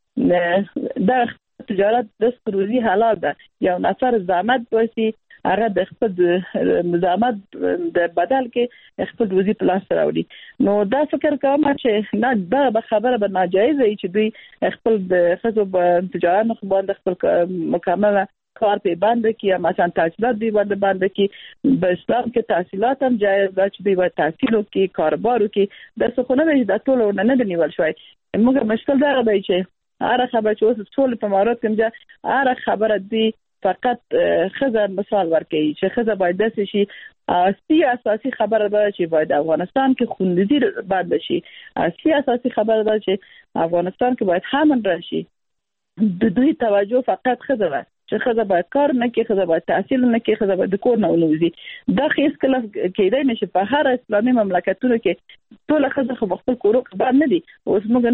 چې د تجارت د روزي حلال ده یو نفر زحمت وسی هغه د خپل زحمت د بدل کې خپل روزي په لاس راوړي. نو دا فکر کوم چې نه دا خبره به ناجایز وي چې دوی خپل د خزو تجارت نه باندې خپل مکمل کار په باندې کې مثلا تحصیلات دی باندې کې په اسلام کې تحصیلات هم جایز ده چې دوی تحصیل وکړي کاروبار وکړي د څه خو نه د ټولو نه نیول شوی. موږ مشکل دا دی چې هر خبره چې اوس ټول په مارات کې هر خبره دی فقط خزه مثال ورکړي چې خزه باید داسې شي اساسي خبره ده چې باید افغانستان کې خوندزي بند شي. اساسي خبره ده چې افغانستان کې باید امن راشي. د دوی توجه فقط خزه ده چې خزه باید کار نه کوي خزه باید تحصیل نه کوي خزه باید کور نه ولوزي. دا هیڅ کله کېدای نشي په هر اسلامي مملکتونو کې ټول خزه خو خپل کورو باندې نه دي. اوس موږ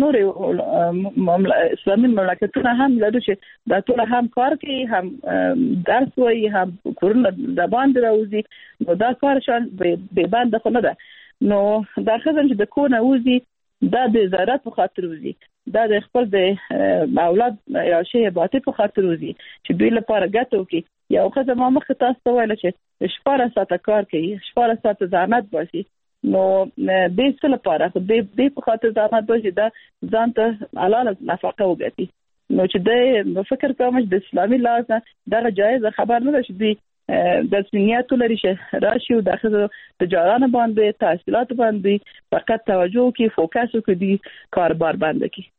نور اسلامي مملکتونه هم لرو چې دا ټول هم کار کوي هم درس وایي هم کورونه د باندې راوځي نو دا کار شان به باندې خو نه ده. نو دا خزه چې د کور نه وځي دا د زراعت په خاطر وځي دا د خپل د اولاد یا شی باطی په خاطر وځي چې دوی لپاره ګټه وکړي. یو خزه ما مخ ته تاسو ویل چې 14 ساعته کار کوي 14 ساعته زحمت باسي نو د څه لپاره د په خاطر زحمت باسي دا ځان ته حلال نفقه وګټي. نو چې د فکر کوم چې د اسلامي لحاظ دا جایز خبر نه ده چې دوی د سنیاتو لري چې راشي او دغه تجارت باندې تحصیلات باندې فقط توجه کوي فوکس کوي کاروبار باندې کوي.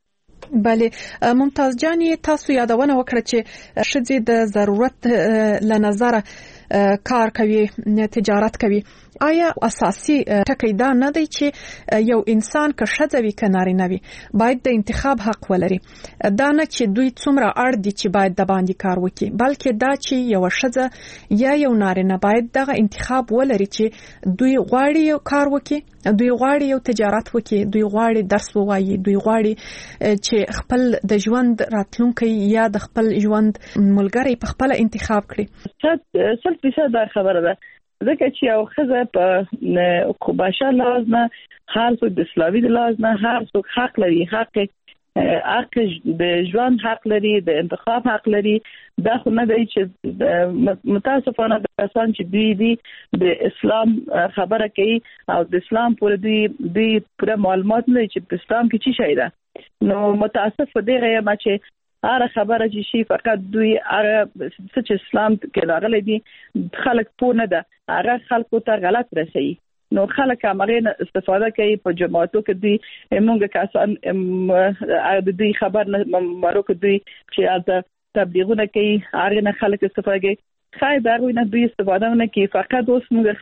بله ممتاز جان تاسو یادونه وکړه چې شذې د ضرورت لنظر کار کوي تجارت کوي. آیا اساسي ټکی دا نه دی چې یو انسان که ښځه وي که نارینه وي باید د انتخاب حق ولري؟ دا نه چې دوی څومره اړ دي چې باید د باندې کار وکړي بلکې دا چې یو ښځه یا یو نارینه باید دغه انتخاب ولري چې دوی غواړي یو کار وکړي دوی غواړي یو تجارت وکړي دوی غواړي درس ووایي دوی غواړي چې خپل د ژوند راتلونکي یا د خپل ژوند ملګری په خپل انتخاب کړي. 100% دا خبره ده ځکه چې یو ښځه په بشر لحاظ نه هر څوک د اسلامي لحاظ نه هر څوک حق لري، حق د ژوند حق لري، د انتخاب حق لري. دا خو نه دی چې متاسفانه د کسان چې دوی دي د اسلام خبره کوي او د اسلام پر دوی پوره معلومات نه چې په اسلام کې څه شی ده. نو متاسف دغه یم چې هر خبره چې شي فقط دوی هغه چې اسلام کې راغلي دي خلک پوه نه ده، هغه خلکو ته غلط رسي. نو خلک هغه استفاده کوي په جماعتو کې دوی موږ کسان د دوی خبر نه مروک دوی چې تبلیغونه کوي هغه نه خلک استفاده کوي. خای دا نه دوی استفاده نه کوي، فقط اوس موږ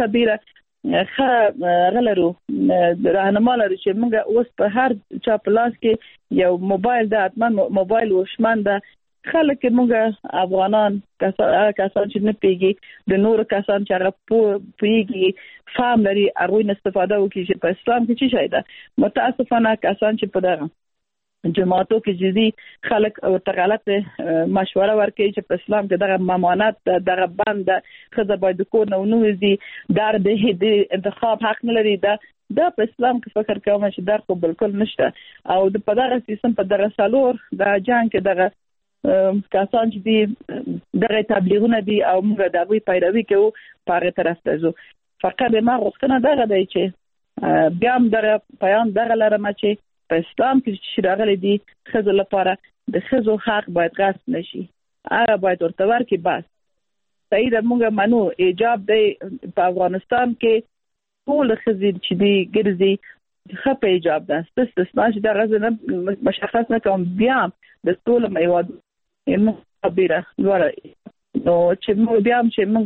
خبره غلرو راهنما لري چې موږ اوس په هر چا پلاس کې یو موبایل د اتمن موبایل وشمن ده. خلک موږ افغانان کسان چې نه پیږي د نور کسان چې هغه پیږي فهم لري هغه نه استفاده وکړي چې په اسلام کې څه شي ده. متاسفانه کسان چې په دغه جماعتو کې جدي خلک او غلط مشوره ورکوي چې په اسلام کې دغه ممانعت دغه بند خزه باید کور نه ونوځي در د انتخاب حق نه لري. دا په اسلام کې فکر کوم چې دا خو بالکل نشته. او د په دغه سیستم په دغه سالور د جنگ کې دغه کسان چې دي دغه تبلیغونه دي او موږ د هغوی پیروي کوو په هغه طرف ته ځو. فقط ما غوښتنه دغه دی چې بیا هم دغه پیام دغه لرم چې په اسلام کې چې راغلي دي ښځو لپاره د ښځو حق باید غصب نشي، هغه باید ورته ورکړي. بس صحیح ده، موږ منو ایجاب دی په افغانستان کې ټول ښځې چې دي ګرځي ښه په ایجاب ده، استثنا چې دغه نه مشخص نه کوم بیا د ټول میواد بیره لوړه. نو چې موږ بیا هم چې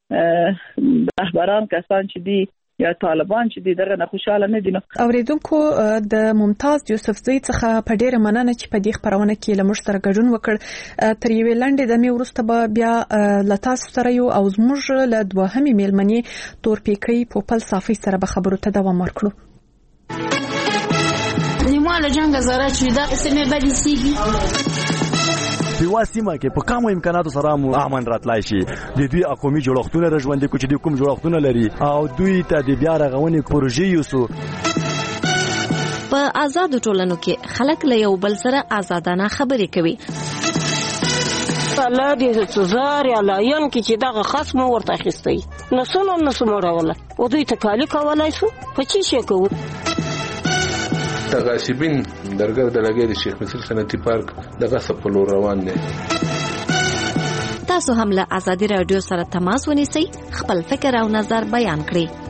موږ رهبران کسان چې دي یا طالبان چې دغه نه خوشاله نه دي. اوریدونکو د ممتاز یوسفزۍ څخه په ډیره مننه چې په دې خبرونه کې لمر سره ګډون وکړ. تر یوې لنډې دمې وروسته به بیا لتاس سره یو او زموږ له دوهمې میلمنې تورپیکۍ پوپل صافي سره به خبرو ته دوام ورکړو. نیماله جنگ زاره چې دا سمې بدې سیږي په واسمه کې په کومو امکاناتو سره مو امن راتلای شي. د دوی اقومي جوړښتونه رژوندې کوي چې د کوم جوړښتونه لري او دوی ته د بیا رغونې پروژې یوسو. په آزاد ټولنو کې خلک له یو بل سره آزادانه خبرې کوي. الله دې څزار یا لاین کې چې دغه خصم ورته اخیستي نو سمو راوله او دوی تکالی کولای شو په چی شي کوو. تغاسبین درګر د لګې د شیخ مسیح صنعتي پارک دغه سپلو روان دي. تاسو هم له آزادي رادیو سره تماس ونیسئ، خپل فکر او نظر بیان کړئ.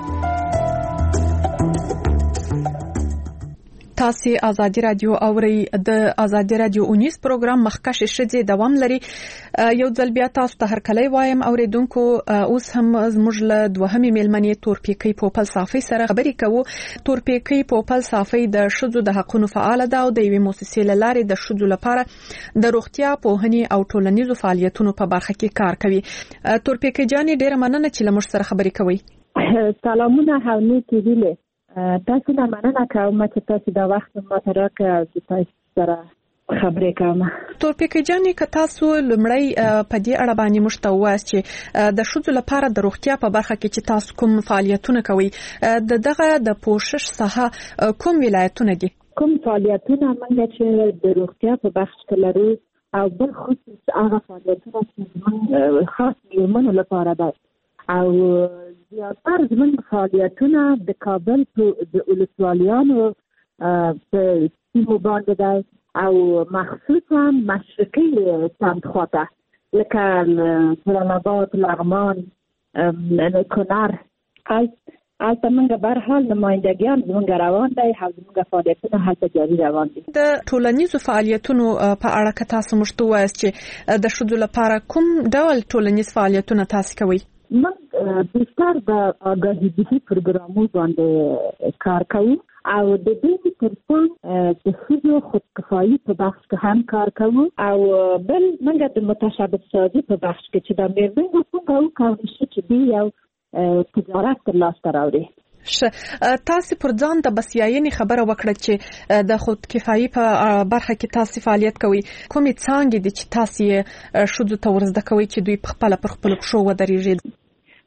تاسو آزادي رادیو اوري. د آزادي رادیو 19 پروګرام مخکش شذې دوام لري. یو ځل بیا تاسو ته هرکلی وایم اوریدونکو. اوس هم زموږ له دوهمې میلمنې تورپیکۍ پوپل صافي سره خبرې کوو. تورپیکۍ پوپل صافي د ښځو د حقوقو فعال ده او د یوې مؤسسې له لارې د ښځو لپاره د روغتیا پوهنې او ټولنیزو فعالیتونو په برخه کې کار کوي. تورپیکۍ جانې ډیره مننه چې لمر سره خبرې کوي. سلامونه هاوني کېدله. تاسو نه مننه کوم چې تاسو دا وخت ما ته راکړ چې تاسو سره خبرې کوم. تورپیکۍ جانې که تاسو لمړی په دې اړه باندې موږ ته ووایاست چې د ښځو لپاره د روغتیا په برخه کې چې تاسو کوم فعالیتونه کوئ دغه د پوښښ څخه کوم ولایتونه دي؟ کوم فعالیتونه موږ چې د روغتیا په بخش کې لرو او بل خصوص هغه فعالیتونه چې خاص میرمنو لپاره ده او زیاتره زموږ فعالیتونه د کابل د ولسوالیانو په سیمو باندې ده او مخصوصا مشرقي سمت خواته لکه جلال آباد، لغمان، کنر. البته موږ به هر حال نمایندګیان زموږ روان دی او زموږ فعالیتونه هلته جاري روان دي. د ټولنیزو فعالیتونو په اړه که تاسو موږ ته ووایاست چې د ښځو لپاره کوم ډول ټولنیز فعالیتونه تاسو کوئ؟ من بیشتر د آگاهی دهی پروګرامو باندې کار کوو او د دې ترڅنګ د ښځو خودکفایي په بخش کې هم کار کوو او بل موږ د متشابه سازي په بخش کې چې د میرمنو څنګه وکړو چې دی یو تجارت تر لاسته راوړي. تاسو پر ځان د بسیاینې خبره وکړه چې د خودکفایي په برخه کې تاسو فعالیت کوي. کومې څانګې دي چې تاسو ښځو ته ورزده کوي چې دوی په خپل پښو ودرېږي؟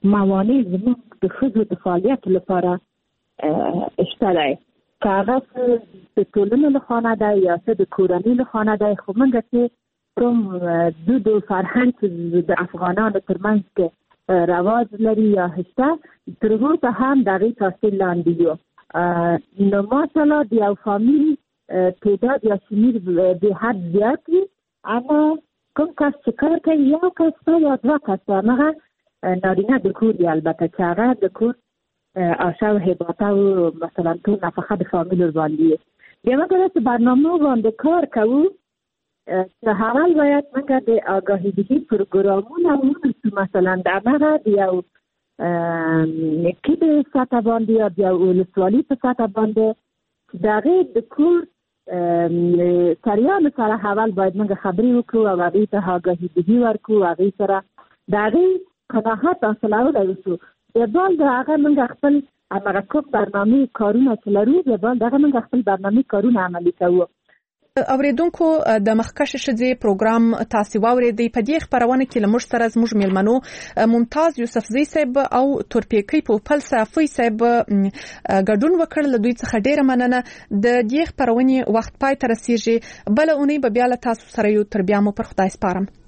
موانع زموږ د ښځو د فعالیت لپاره شته دی، که هغه د ټولنې له خوا نه دی یا څه د کورنۍ له خوا نه دی، خو موږ چې کوم دود او فرهنګ د افغانانو ترمنځ کې رواج لري یا شته، تر اوسه هم د هغې تاثیر لاندې یو. نو ماشاءالله د یو فامیل تعداد یا شمیر د حد زیات وي، اما کوم کس چې کار کوي یو کس ته یا دوه کسه، هغه نارینه د کور دی البته چې هغه د کور آشا و هباته و مثلا ټول نفقه د فامیل ورباندې. بیا موږ داسې برنامه باندې کار کوو چې هغه باید موږ د آګاهیدهي پروګرامونه ونیسو، مثلا د هغه د یو کې د سطح باندې یا د یو ولسوالي په سطح باندې چې د هغې د کور سریانو سره اول باید موږ خبرې وکړو او هغې ته آګاهیدهي ورکړو، هغې سره د هغې قناعت حاصلولی وشو. بیا بال د هغه موږ خپل همغه کوم برنامې کارونه چې لرو، بیا بال د هغه موږ خپل برنامې کارونه عملي کوو. اوریدونکو د مخکښې ښځې پروګرام تاسو واورېدئ. په دې خپرونه کې له موږ سره زموږ میلمنو ممتاز یوسفزۍ صاحب او تورپیکۍ پوپل صافۍ صاحب ګډون وکړ. له دوی څخه ډیره مننه. د دې خپرونې وخت پای ته رسیږي، بله اونۍ به بیا له تاسو سره یو. تر بیا مو پر خدای سپارم.